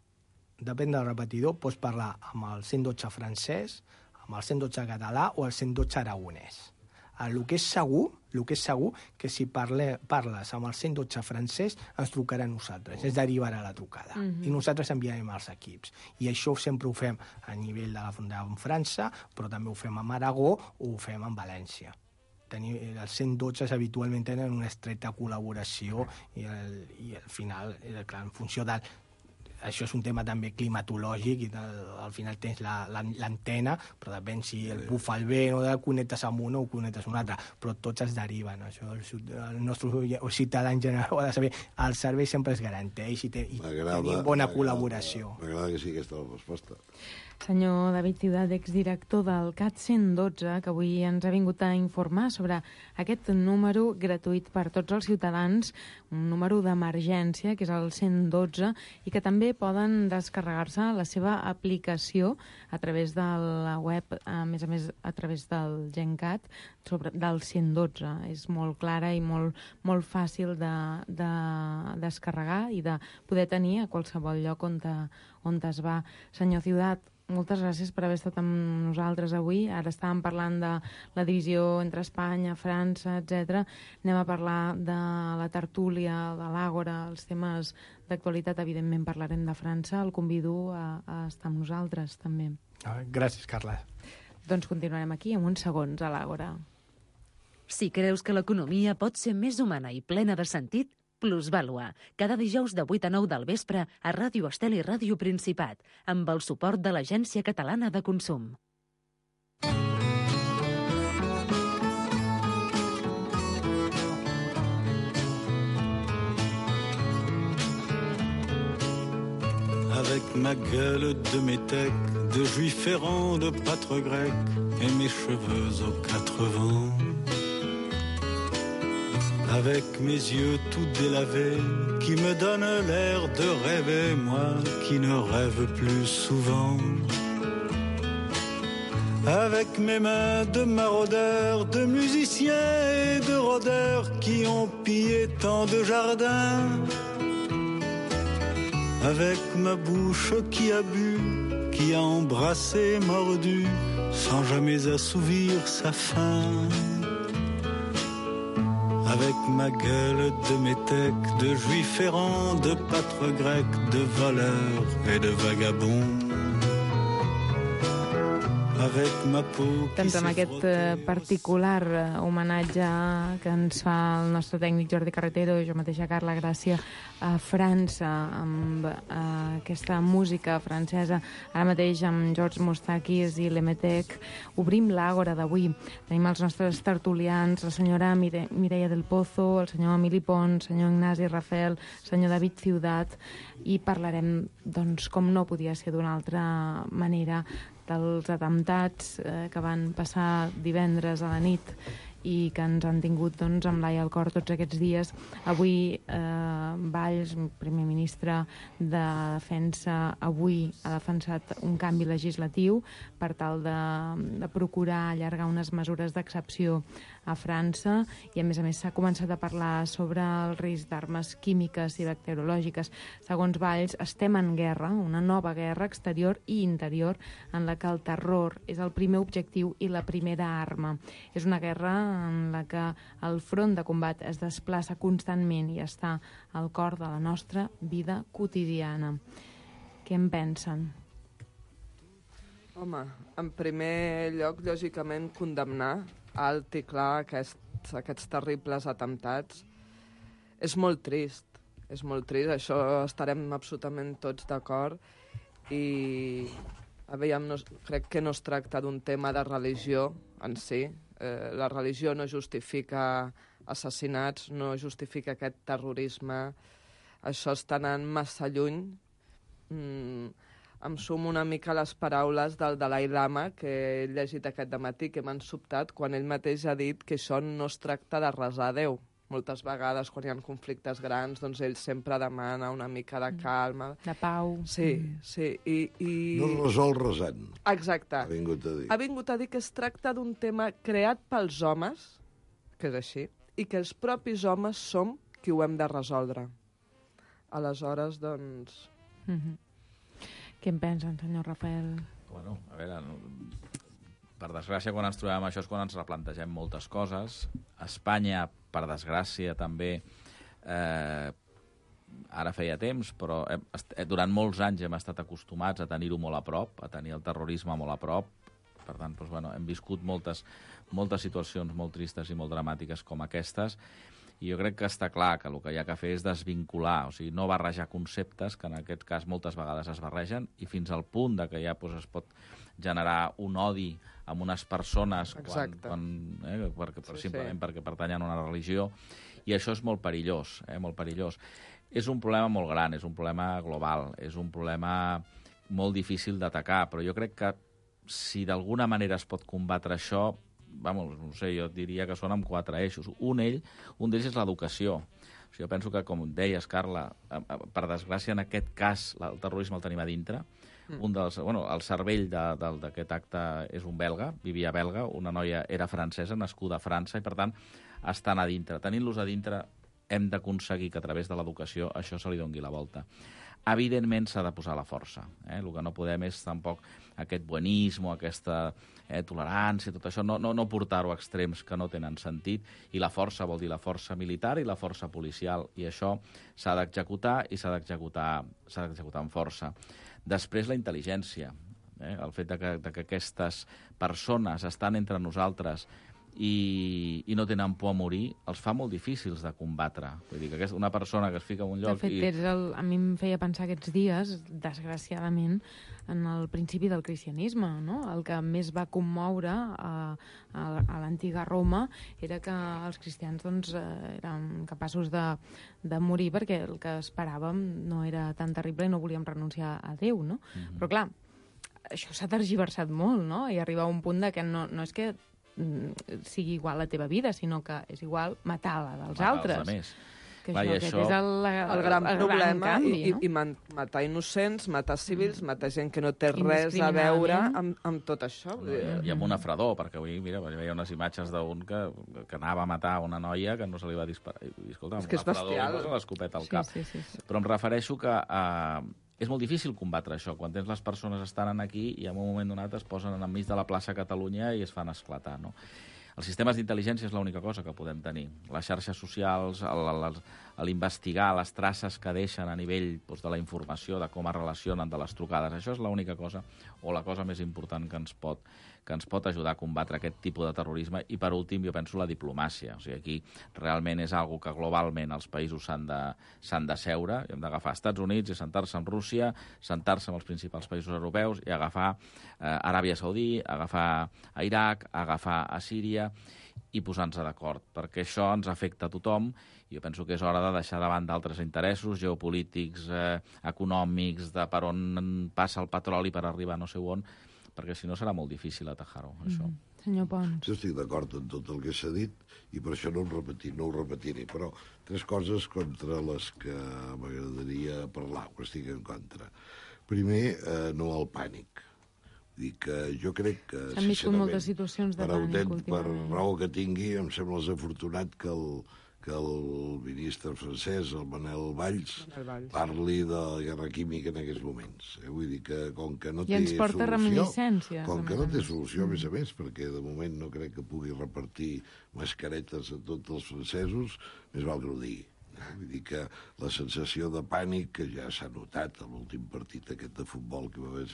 Pots parlar amb el 112 francès, amb el 112 català o el 112 aragonès. El que és segur que si parles amb el 112 francès ens trucarà a nosaltres, es derivarà la trucada. I nosaltres enviarem els equips. I això sempre ho fem a nivell de la frontera amb França, però també ho fem amb Aragó o ho fem amb València. Els 112 habitualment tenen una estreta col·laboració i al final, clar, en funció del això és un tema també climatològic, i al final tens l'antena, però depèn si el bufa el vent o connectes amb un o connectes amb un altre, però tots es deriven. Això el nostre ciutadà en general ho ha de saber. El servei sempre es garanteix i tenim bona col·laboració. M'agrada que sigui aquesta la resposta. Senyor David Ciutat, exdirector del CAT 112, que avui ens ha vingut a informar sobre aquest número gratuït per tots els ciutadans, un número d'emergència, que és el 112, i que també poden descarregar-se la seva aplicació a través de la web, a més a través del GenCat, del 112. És molt clara i molt fàcil de descarregar i de poder tenir a qualsevol lloc on es va. Senyor Ciutat, moltes gràcies per haver estat amb nosaltres avui. Ara estàvem parlant de la divisió entre Espanya, França, etc. Anem a parlar de la tertúlia, de l'Àgora, els temes d'actualitat. Evidentment parlarem de França. El convido a estar amb nosaltres, també. Gràcies, Carla. Doncs continuarem aquí en uns segons a l'Àgora. Si creus que l'economia pot ser més humana i plena de sentit, Plusvàlua, cada dijous de 8 a 9 del vespre a Ràdio Estel i Ràdio Principat, amb el suport de l'Agència Catalana de Consum. Avec ma gueule de métèque, de juif errant, de pâtre grec, et mes cheveux aux 4 vents. Avec mes yeux tout délavés, qui me donnent l'air de rêver, moi qui ne rêve plus souvent. Avec mes mains de maraudeurs, de musiciens et de rôdeurs, qui ont pillé tant de jardins. Avec ma bouche qui a bu, qui a embrassé, mordu, sans jamais assouvir sa faim. Avec ma gueule de métèque, de juif errant, de pâtre grec, de voleur et de vagabond. Doncs amb aquest particular homenatge que ens fa el nostre tècnic Jordi Carretero i jo mateixa Carla Gràcia a França, amb aquesta música francesa, ara mateix amb Georges Moustakis i l'Emetec, obrim l'Àgora d'avui. Tenim els nostres tertulians, la senyora Mireia del Pozo, el senyor Emili Pons, el senyor Ignasi Rafel, el senyor David Ciutat, i parlarem, doncs, com no podia ser d'una altra manera, dels atemptats que van passar divendres a la nit i que ens han tingut doncs, amb l'ai al cor tots aquests dies. Avui Valls, primer ministre de Defensa, avui ha defensat un canvi legislatiu per tal de procurar allargar unes mesures d'excepció a França i a més s'ha començat a parlar sobre el risc d'armes químiques i bacteriològiques. Segons Valls, estem en guerra, una nova guerra exterior i interior en la que el terror és el primer objectiu i la primera arma. És una guerra en la que el front de combat es desplaça constantment i està al cor de la nostra vida quotidiana. Què en pensen? Home, en primer lloc, lògicament, condemnar alt i clar aquests terribles atemptats. És molt trist, això estarem absolutament tots d'acord i crec que no es tracta d'un tema de religió en si. La religió no justifica assassinats, no justifica aquest terrorisme. Això està anant massa lluny. Em sumo una mica a les paraules del Dalai Lama que he llegit aquest dematí, que m'han sobtat quan ell mateix ha dit que això no es tracta de resar a Déu. Moltes vegades, quan hi ha conflictes grans, doncs ell sempre demana una mica de calma. De pau. Sí. No es resol resant. Exacte. Ha vingut a dir. Ha vingut a dir que es tracta d'un tema creat pels homes, que és així, i que els propis homes som qui ho hem de resoldre. Aleshores, doncs... Què en pensen, senyor Rafael? Bueno, a veure, per desgràcia, quan ens trobem amb això és quan ens replantegem moltes coses. Espanya, per desgràcia, també, ara feia temps, però durant molts anys hem estat acostumats a tenir-ho molt a prop, a tenir el terrorisme molt a prop. Per tant, doncs, bueno, hem viscut moltes situacions molt tristes i molt dramàtiques com aquestes. I jo crec que està clar que el que hi ha que fer és desvincular, o sigui, no barrejar conceptes, que en aquest cas moltes vegades es barregen, i fins al punt de que ja es pot generar un odi amb unes persones simplement perquè pertanyen a una religió, i això és molt perillós, molt perillós. És un problema molt gran, és un problema global, és un problema molt difícil d'atacar, però jo crec que si d'alguna manera es pot combatre això, no sé, jo diria que són amb 4 eixos. Un d'ells és l'educació. O sigui, jo penso que, com deies, Carla, per desgràcia, en aquest cas, el terrorisme el tenim a dintre. El cervell d'aquest acte és un belga, vivia a Belga, una noia era francesa, nascuda a França, i per tant estan a dintre. Tenint-los a dintre hem d'aconseguir que a través de l'educació això se li doni la volta. Evidentment s'ha de posar la força. El que no podem és tampoc aquest buenisme, aquesta tolerància, tot això, no portar-ho a extrems que no tenen sentit, i la força vol dir la força militar i la força policial, i això s'ha d'executar i s'ha d'executar amb força. Després la intel·ligència, el fet de que aquestes persones estan entre nosaltres i no tenen por a morir, els fa molt difícils de combatre. Vull dir que una persona que es fica en un lloc... De fet, a mi em feia pensar aquests dies, desgraciadament, en el principi del cristianisme, no? El que més va commoure a l'antiga Roma era que els cristians eren capaços de morir perquè el que esperàvem no era tan terrible i no volíem renunciar a Déu, no? Però clar, això s'ha tergiversat molt, no? I arriba a un punt que no és que sigui igual la teva vida, sinó que és igual matar la dels altres. Més. Que això és el gran problema, canvi, no? I matar innocents, matar civils, matar gent que no té res a veure amb tot això. I amb una fredor, perquè avui, mira, veia unes imatges d'un que anava a matar una noia que no se li va disparar. I, escolta, amb una fredor li posa l'escopeta al cap. Sí. Però em refereixo que és molt difícil combatre això, quan tens les persones estan aquí i en un moment donat es posen enmig de la plaça Catalunya i es fan esclatar, no? Els sistemes d'intel·ligència és l'única cosa que podem tenir. Les xarxes socials, l'investigar les traces que deixen a nivell de la informació, de com es relacionen, de les trucades, això és l'única cosa, o la cosa més important que ens pot ajudar a combatre aquest tipus de terrorisme. I, per últim, jo penso la diplomàcia. O sigui, aquí realment és algo que globalment els països s'han de seure. Hem d'agafar Estats Units i sentar-se amb Rússia, sentar-se amb els principals països europeus i agafar Aràbia Saudí, agafar a Iraq, agafar a Síria i posar-nos d'acord, perquè això ens afecta a tothom. Jo penso que és hora de deixar davant d'altres interessos geopolítics, econòmics, de per on passa el petroli per arribar a no sé on, perquè si no serà molt difícil atajar-ho, això. Senyor Pons. Jo estic d'acord en tot el que s'ha dit i per això no ho repetiré, però 3 coses contra les que m'agradaria parlar, que estic en contra. Primer, no al pànic. Dic que jo crec que, s'han viscut moltes situacions de pànic últimament. Per raó que tingui, em sembla desafortunat que el ministre francès, el Manel Valls, parli de la guerra química en aquests moments. Vull dir que com que no té solució... I ens porta reminiscències. Com que no té solució, a més, perquè de moment no crec que pugui repartir mascaretes a tots els francesos, més val que ho digui. Vull dir que la sensació de pànic que ja s'ha notat a l'últim partit aquest de futbol que va haver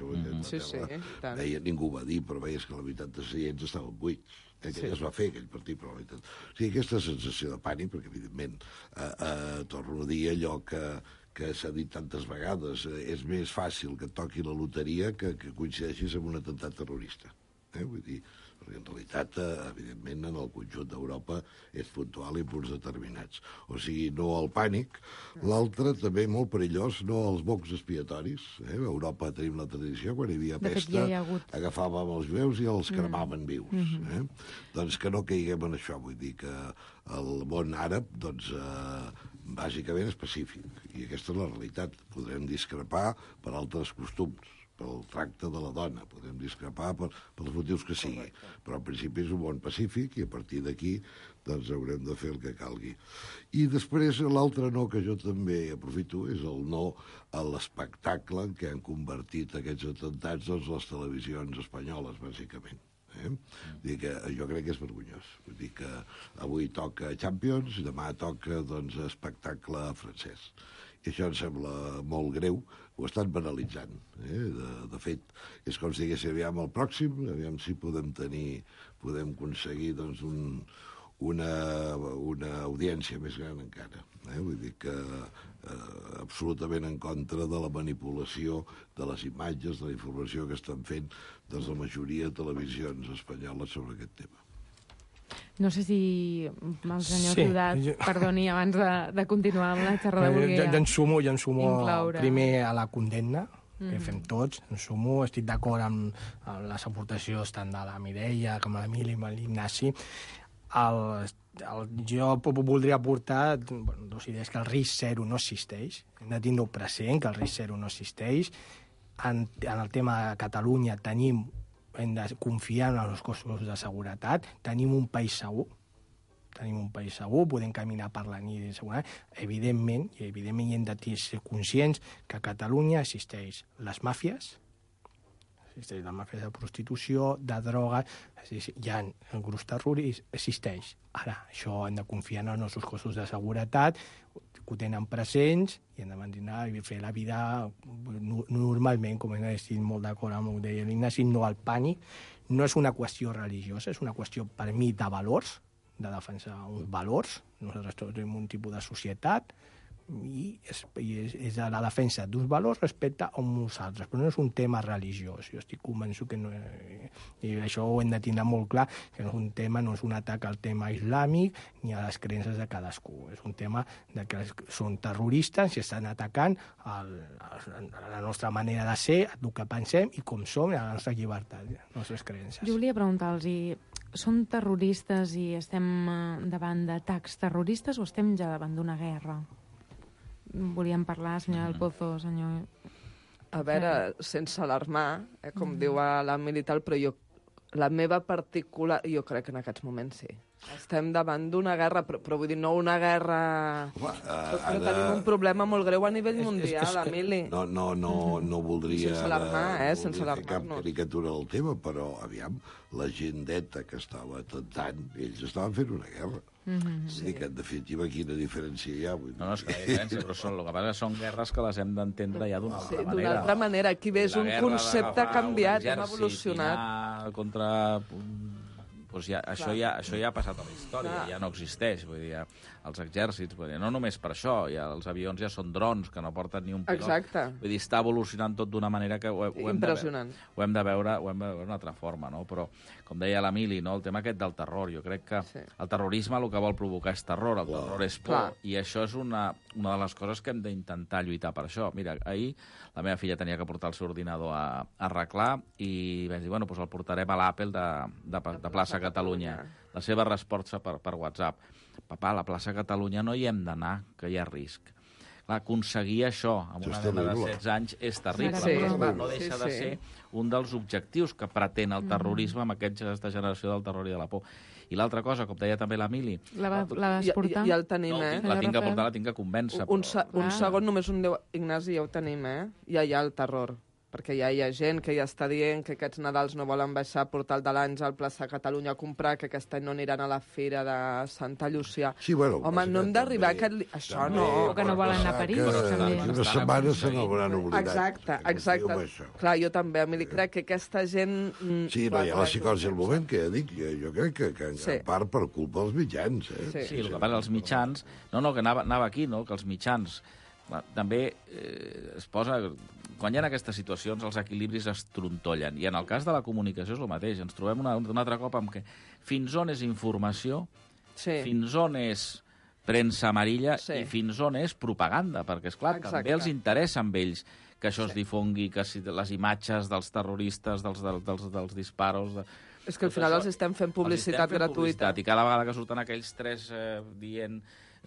a Anglaterra, ningú va dir, però veies que la meitat de seients estaven buits. Es va fer aquell partit, però la veritat... O sigui, aquesta sensació de pànic, perquè evidentment torno a dir allò que s'ha dit tantes vegades, és més fàcil que et toqui la loteria que coincideixis amb un atemptat terrorista. Vull dir, perquè en realitat, evidentment, en el conjunt d'Europa és puntual i punts determinats. O sigui, no al pànic. L'altre, també molt perillós, no als bocs expiatoris. A Europa tenim la tradició, quan hi havia pesta, agafàvem els jueus i els cremaven vius. Doncs que no caiguem en això. Vull dir que el món àrab, doncs, bàsicament és pacífic. I aquesta és la realitat. Podrem discrepar per altres costums, pel tracte de la dona, podem discrepar pels motius que sigui, però en principi és un món pacífic i a partir d'aquí doncs haurem de fer el que calgui. I després l'altre no que jo també aprofito és el no a l'espectacle en què han convertit aquests atemptats les televisions espanyoles, bàsicament. Dir que jo crec que és vergonyós. Vull dir que avui toca Champions, demà toca espectacle francès. I això em sembla molt greu, ho estan banalitzant. De fet, és com si diguéssim, aviam el pròxim, aviam si podem aconseguir una audiència més gran encara. Vull dir que absolutament en contra de la manipulació de les imatges, de la informació que estan fent des de la majoria de televisions espanyoles sobre aquest tema. No sé si el senyor Ciutat, perdoni, abans de continuar amb la xerrada, volia jo em sumo incloure. Primer a la condemna, que fem tots, em sumo, estic d'acord amb les aportacions tant de la Mireia com a l'Emili i l'Ignasi. Jo voldria aportar dues idees, que el risc zero no existeix, hem de tenir present que el risc zero no existeix. En el tema de Catalunya hem de confiar en els cossos de seguretat, tenim un país segur, podem caminar per la nit de seguretat. Evidentment hem de ser conscients que a Catalunya existeix les màfies, existeix la màfia de prostitució, de droga, hi ha grups terroristes, existeix. Ara, això hem de confiar en els nostres cossos de seguretat, que ho tenen presents i hem de mantenir i fer la vida normalment, com estic molt d'acord amb el que deia l'Ignasi, no al pànic. No és una qüestió religiosa, és una qüestió, per mi, de valors, de defensar uns valors. Nosaltres tots tenim un tipus de societat i és la defensa d'uns valors respecte a uns altres, però no és un tema religiós. Jo estic convençut que no, i això ho hem de tindre molt clar, que no és un tema, no és un atac al tema islàmic ni a les creences de cadascú. És un tema de que són terroristes i estan atacant la nostra manera de ser, el que pensem i com som, la nostra llibertat, les nostres creences. Jo volia preguntar-los, són terroristes i estem davant d'atacs terroristes o estem ja davant d'una guerra? Volíem parlar, senyor del Pozo, senyor... A veure, sense alarmar, com diu la militar, però la meva particular... Jo crec que en aquests moments sí. Estem davant d'una guerra, però vull dir, no una guerra... Però tenim un problema molt greu a nivell mundial, Emili. No voldria... Sense alarmar, sense fer cap alarmar-nos. caricatura del tema, però, aviam, la gendeta que estava tentant, ells estaven fent una guerra. És a dir, que, en definitiva, quina diferència hi ha? No, és que la diferència, però el que passa són guerres que les hem d'entendre ja d'una altra manera. D'una altra manera. Aquí ves un concepte canviat, hem evolucionat. Contra... Doncs això ja ha passat a la història, ja no existeix. Vull dir, els exèrcits, no només per això, els avions ja són drons que no porten ni un pilot. Exacte. Vull dir, està evolucionant tot d'una manera que ho hem de veure d'una altra forma, no? Però, com deia l'Emili, no? El tema aquest del terror, jo crec que el terrorisme el que vol provocar és terror, el terror és por, i això és una de les coses que hem d'intentar lluitar per això. Mira, ahir la meva filla tenia que portar el seu ordinador a arreglar i vam dir, bueno, doncs el portarem a l'Apple de Plaça Catalunya. La seva resposta per WhatsApp: papà, a la plaça Catalunya no hi hem d'anar, que hi ha risc. Clar, aconseguir això amb una nena de 16 anys és terrible, però no deixa de ser un dels objectius que pretén el terrorisme amb aquesta generació del terror i de la por. I l'altra cosa, com deia també l'Emili... La vas portar? Ja el tenim, La tinc que portar, la tinc que convèncer. Un segon, només un Déu, Ignasi, ja ho tenim, Ja hi ha el terror. Perquè ja hi ha gent que ja està dient que aquests Nadals no volen baixar a Portal de l'Àngel, al Plaça Catalunya a comprar, que aquest any no aniran a la fira de Santa Llucia. Sí, bueno, home, no hem d'arribar a aquest... Això no. O que no volen anar a París. Una setmana se n'hauran oblidat. Exacte. Clar, jo també, Emili, crec que aquesta gent... Sí, no hi ha la psicologia al moment, que ja dic, jo crec que en part per culpa dels mitjans. Sí, el que passa els mitjans... No, que anava aquí, no?, que els mitjans també es posa... Quan hi ha aquestes situacions, els equilibris es trontollen. I en el cas de la comunicació és el mateix. Ens trobem un altre cop amb que fins on és informació, fins on és premsa amarilla i fins on és propaganda. Perquè, esclar, també els interessa amb ells que això es difongui, que les imatges dels terroristes, dels disparos... És que al final els estem fent publicitat gratuïta. I cada vegada que surten aquells tres dient...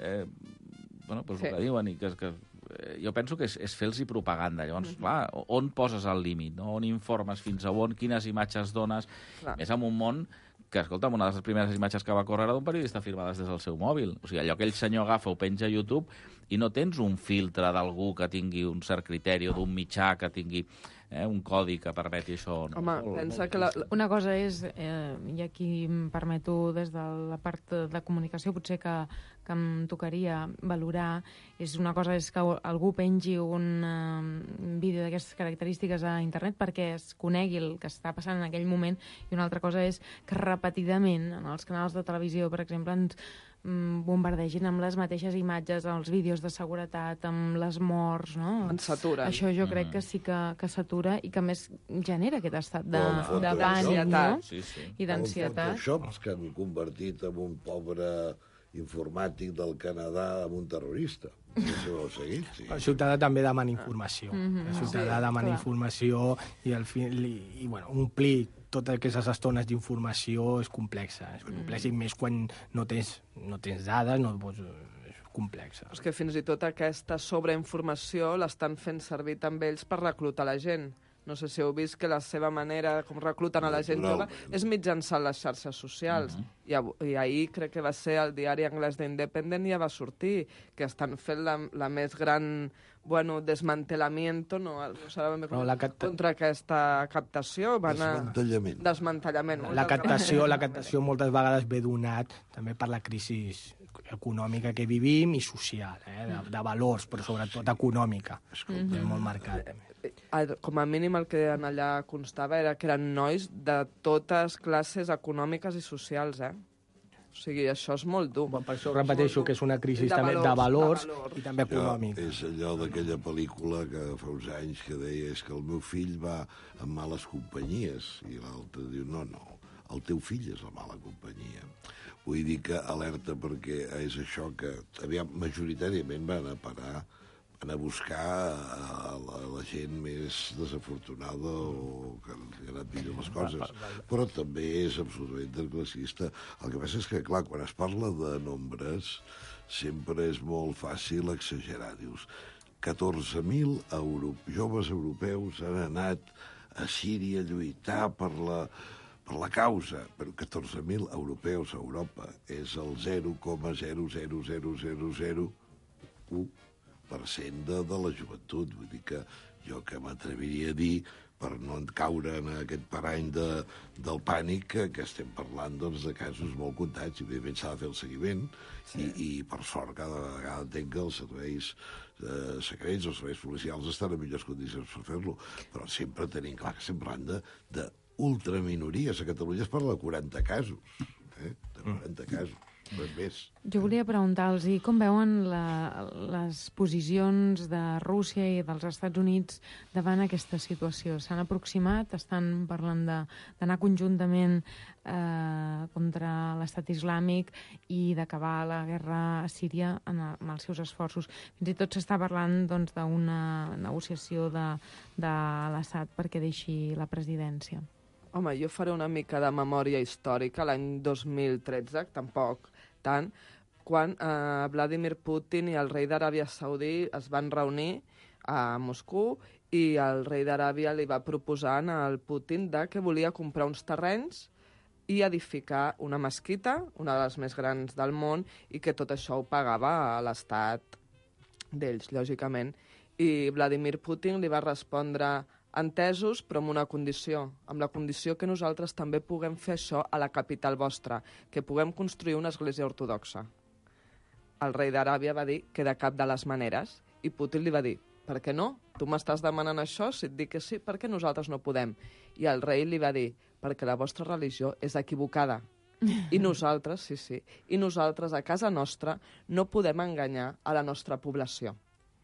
Bueno, doncs el que diuen i que jo penso que és fer-los propaganda. Llavors, clar, on poses el límit? No? On informes fins a on? Quines imatges dones? Més en un món que, escolta'm, una de les primeres imatges que va córrer era d'un periodista filmades des del seu mòbil. O sigui, allò que el senyor agafa ho penja a YouTube i no tens un filtre d'algú que tingui un cert criteri o d'un mitjà que tingui un codi que permeti això. No? Home, pensa que Una cosa és, i aquí em permeto des de la part de comunicació, potser que em tocaria valorar, una cosa és que algú pengi un vídeo d'aquestes característiques a internet perquè es conegui el que està passant en aquell moment, i una altra cosa és que repetidament en els canals de televisió, per exemple, ens bombardegin amb les mateixes imatges, els vídeos de seguretat, amb les morts, no? Ens saturen. Això jo crec que sí que s'atura i que a més genera aquest estat de pànic, no? Sí, sí. I d'ansietat. Els Photoshops que han convertit en un pobre informàtic del Canadà en un terrorista. Això ho heu seguit, sí. El ciutadà també demana informació. El ciutadà demana informació i omplir totes aquestes estones d'informació és complexa. És complexa i més quan no tens dades, és complexa. És que fins i tot aquesta sobreinformació l'estan fent servir també ells per reclutar la gent. No sé si heu vist que la seva manera com recluten a la gent jove és mitjançant les xarxes socials. I ahir crec que va ser el diari anglès d'Independent, ja va sortir, que estan fent la més gran desmantelamiento contra aquesta captació. Desmantellament. La captació moltes vegades ve donat també per la crisi econòmica que vivim i social, de valors, però sobretot econòmica. És molt marcat. Com a mínim el que allà constava era que eren nois de totes classes econòmiques i socials, O sigui, això és molt dur. Per això repeteixo que és una crisi també de valors i també econòmica. És allò d'aquella pel·lícula que fa uns anys que deia és que el meu fill va en males companyies i l'altre diu no, el teu fill és la mala companyia. Vull dir que alerta perquè és això que majoritàriament van a parar, van a buscar la gent més desafortunada o que han anat millor les coses. Però també és absolutament desclassista. El que passa és que, clar, quan es parla de nombres, sempre és molt fàcil exagerar. Dius, 14.000 joves europeus han anat a Síria a lluitar per la causa, però 14.000 europeus a Europa és el 0,00001% de la joventut. Vull dir que jo que m'atreviria a dir, per no caure en aquest parany del pànic, que estem parlant de casos molt comptats, i evidentment s'ha de fer el seguiment, i per sort cada vegada entenc que els serveis secrets, els serveis policials estan en millors condicions per fer-lo, però sempre tenim clar que estem parlant d'ultraminories. A Catalunya es parla de 40 casos, de 40 casos. Jo volia preguntar-los com veuen les posicions de Rússia i dels Estats Units davant aquesta situació. S'han aproximat, estan parlant d'anar conjuntament contra l'estat islàmic i d'acabar la guerra a Síria amb els seus esforços. Fins i tot s'està parlant d'una negociació de l'Assad perquè deixi la presidència. Home, jo faré una mica de memòria històrica. L'any 2013, tampoc tant, quan Vladimir Putin i el rei d'Aràbia Saudí es van reunir a Moscou i el rei d'Aràbia li va proposar al Putin que volia comprar uns terrenys i edificar una mesquita, una de les més grans del món, i que tot això ho pagava a l'estat d'ells, lògicament. I Vladimir Putin li va respondre: entesos, però amb una condició, amb la condició que nosaltres també puguem fer això a la capital vostra, que puguem construir una església ortodoxa. El rei d'Aràbia va dir que de cap de les maneres, i Putin li va dir: per què no? Tu m'estàs demanant això, si et dic que sí, per què nosaltres no podem? I el rei li va dir: perquè la vostra religió és equivocada. I nosaltres, i nosaltres a casa nostra no podem enganyar a la nostra població.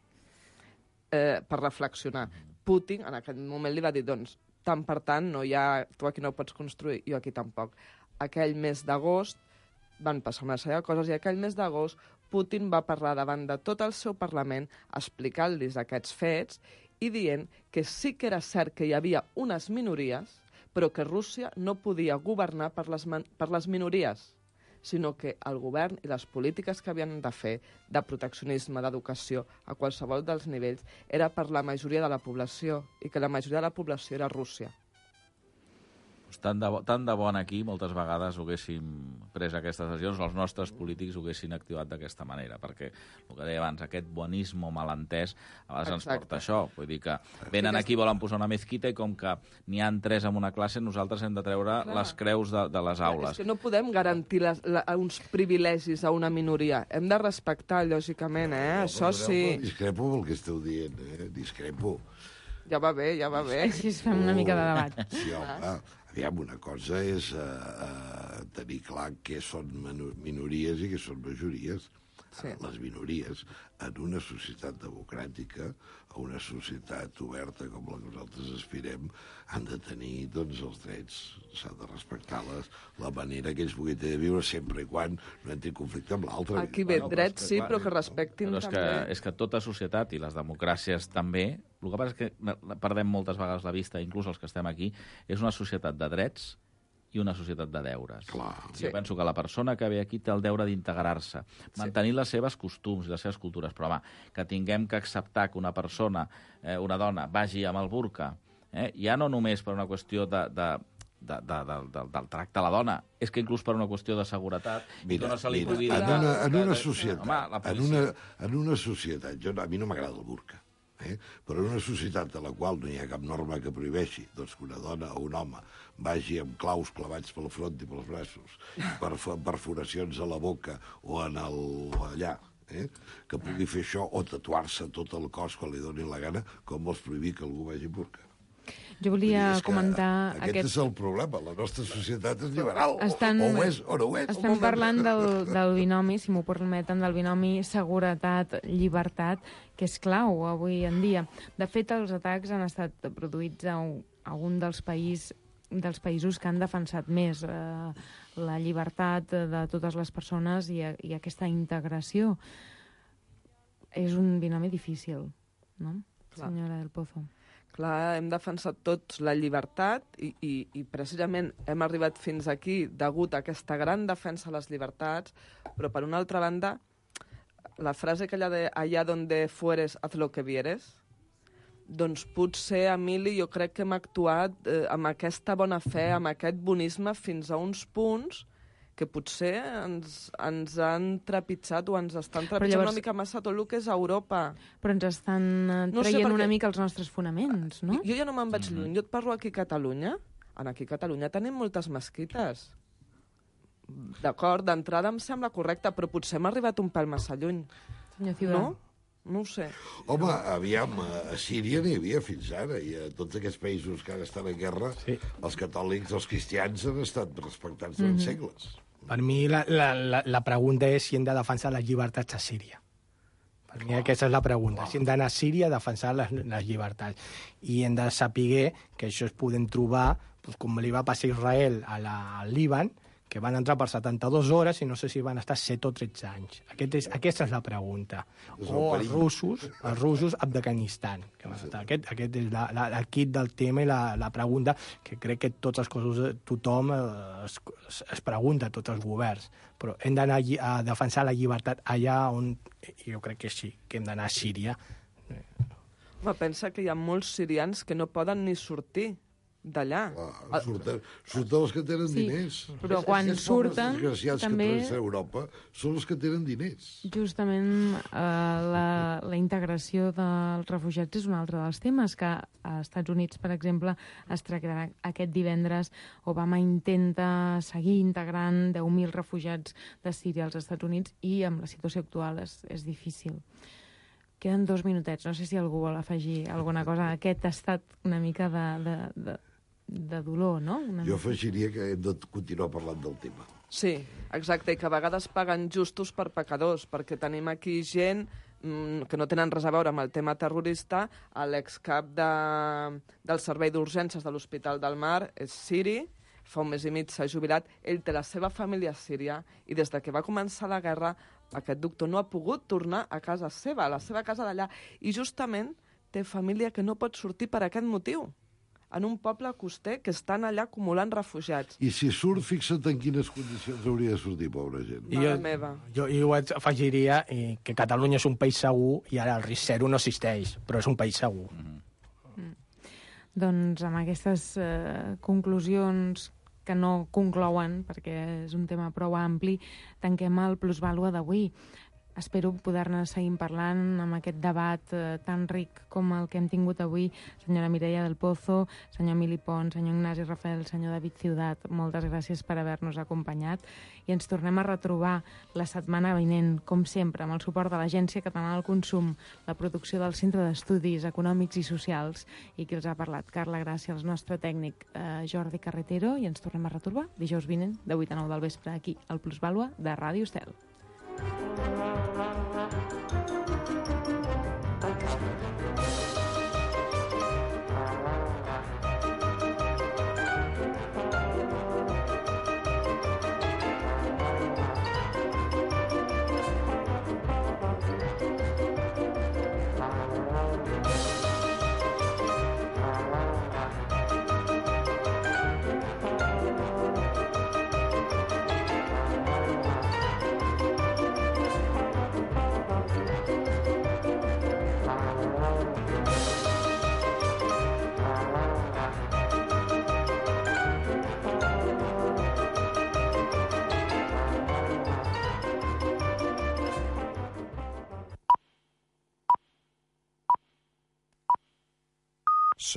Per reflexionar. Putin en aquell moment li va dir, doncs, tant per tant, tu aquí no pots construir, jo aquí tampoc. Aquell mes d'agost van passar una sèrie de coses i aquell mes d'agost Putin va parlar davant de tot el seu Parlament explicant-los aquests fets i dient que sí que era cert que hi havia unes minories, però que Rússia no podia governar per les minories, sinó que el govern i les polítiques que havien de fer de proteccionisme, d'educació, a qualsevol dels nivells, era per la majoria de la població, i que la majoria de la població era Rússia. Tant de bon aquí, moltes vegades ho haguéssim pres aquestes decisions, els nostres polítics ho haguessin activat d'aquesta manera, perquè, el que deia abans, aquest bonisme malentès a vegades ens porta això. Vull dir que venen aquí, volen posar una mezquita i com que n'hi ha 3 en una classe, nosaltres hem de treure les creus de les aules. És que no podem garantir uns privilegis a una minoria. Hem de respectar, lògicament, això sí. Discrepo amb el que esteu dient, discrepo. Ja va bé, ja va bé. Així es fem una mica de debat. Sí, home, aviam, una cosa és tenir clar què són minories i què són majories. Sí. Les minories, en una societat democràtica, o una societat oberta com la que nosaltres aspirem, han de tenir doncs, els drets, s'ha de respectar la manera que ells puguin viure sempre i quan no entri en conflicte amb l'altre. Aquí ve drets, sí, però que respectin també. És que tota societat, i les democràcies també, el que passa és que perdem moltes vegades la vista, inclús els que estem aquí, és una societat de drets i una societat de deures. Jo penso que la persona que ve aquí té el deure d'integrar-se, mantenir les seves costums i les seves cultures, però home, que tinguem que acceptar que una persona, una dona, vagi amb el burca, ja no només per una qüestió del tracte a la dona, és que inclús per una qüestió de seguretat, mira, no se li pugui dir... En una societat, a mi no m'agrada el burca, però en una societat en la qual no hi ha cap norma que prohibeixi doncs, que una dona o un home vagi amb claus clavats pel front i pels braços, per perforacions a la boca o allà, que pugui fer això o tatuar-se tot el cos quan li donin la gana, com vols prohibir que algú vagi amb burca? Jo volia comentar... Aquest és el problema. La nostra societat és liberal. O ho és o no ho és. Estem parlant del binomi, si m'ho permeten, del binomi seguretat-llibertat, que és clau avui en dia. De fet, els atacs han estat produïts a un dels països que han defensat més la llibertat de totes les persones i aquesta integració. És un binomi difícil, no, senyora del Pozo? Clar, hem defensat tots la llibertat i precisament hem arribat fins aquí degut a aquesta gran defensa de les llibertats, però per una altra banda, la frase aquella de allá donde fueres, haz lo que vieres, doncs potser, Emili, jo crec que hem actuat amb aquesta bona fe, amb aquest bonisme, fins a uns punts que potser ens han trepitjat o ens estan trepitjant una mica massa tot el que és Europa. Però ens estan traient una mica els nostres fonaments, no? Jo ja no me'n vaig lluny. Jo et parlo aquí a Catalunya. Aquí a Catalunya tenim moltes mesquites. D'acord, d'entrada em sembla correcte, però potser hem arribat un pèl massa lluny. Senyor Ciudad. No? No ho sé. Home, aviam, a Síria n'hi havia fins ara, i a tots aquests països que ara estan en guerra, els catòlics, els cristians han estat respectats durant segles. Per mi la pregunta és si hem de defensar les llibertats a Síria. Per mi aquesta és la pregunta. Si hem d'anar a Síria a defensar les llibertats. I hem de saber que això es podem trobar, com li va passar a Israel al Líban, que van entrar per 72 hores i no sé si van estar 7 o 13 anys. Aquesta és la pregunta. O els russos a Afganistan. Aquest és el kit del tema i la pregunta que crec que tots els cossos, tothom es pregunta, tots els governs. Però hem d'anar a defensar la llibertat allà on jo crec que sí, que hem d'anar a Síria. Home, pensa que hi ha molts sirians que no poden ni sortir d'allà. Surten els que tenen diners. Però quan surten, els desgraciats també... que a Europa són els que tenen diners. Justament la integració dels refugiats és un altre dels temes que a Estats Units, per exemple, es tractarà aquest divendres. Obama intenta seguir integrant 10.000 refugiats de Síria als Estats Units i amb la situació actual és difícil. Queden 2 minutets, no sé si algú vol afegir alguna cosa. Aquest ha estat una mica de dolor, no? Jo afegiria que hem de continuar parlant del tema. Sí, exacte, i que a vegades paguen justos per pecadors, perquè tenim aquí gent que no tenen res a veure amb el tema terrorista. L'excap del servei d'urgències de l'Hospital del Mar és siri, fa un mes i mig s'ha jubilat, ell té la seva família a Síria i des de que va començar la guerra aquest doctor no ha pogut tornar a casa seva, a la seva casa d'allà, i justament té família que no pot sortir per aquest motiu, en un poble coster que estan allà acumulant refugiats. I si surt, fixa't en quines condicions hauria de sortir, pobra gent. Mare meva. Jo afegiria que Catalunya és un país segur i ara el risc zero no existeix, però és un país segur. Doncs amb aquestes conclusions que no conclouen, perquè és un tema prou ampli, tanquem el Plusvàlua d'avui. Espero poder-ne seguir parlant amb aquest debat tan ric com el que hem tingut avui. Senyora Mireia del Pozo, senyor Emili Pons, senyor Ignasi Rafael, senyor David Ciudat, moltes gràcies per haver-nos acompanyat i ens tornem a retrobar la setmana vinent, com sempre, amb el suport de l'Agència Catalana del Consum, la producció del Centre d'Estudis Econòmics i Socials i qui els ha parlat, Carla Gràcia, el nostre tècnic Jordi Carretero, i ens tornem a retrobar dijous vinent de 8 a 9 del vespre aquí, al Plusvàlua de Ràdio Estel.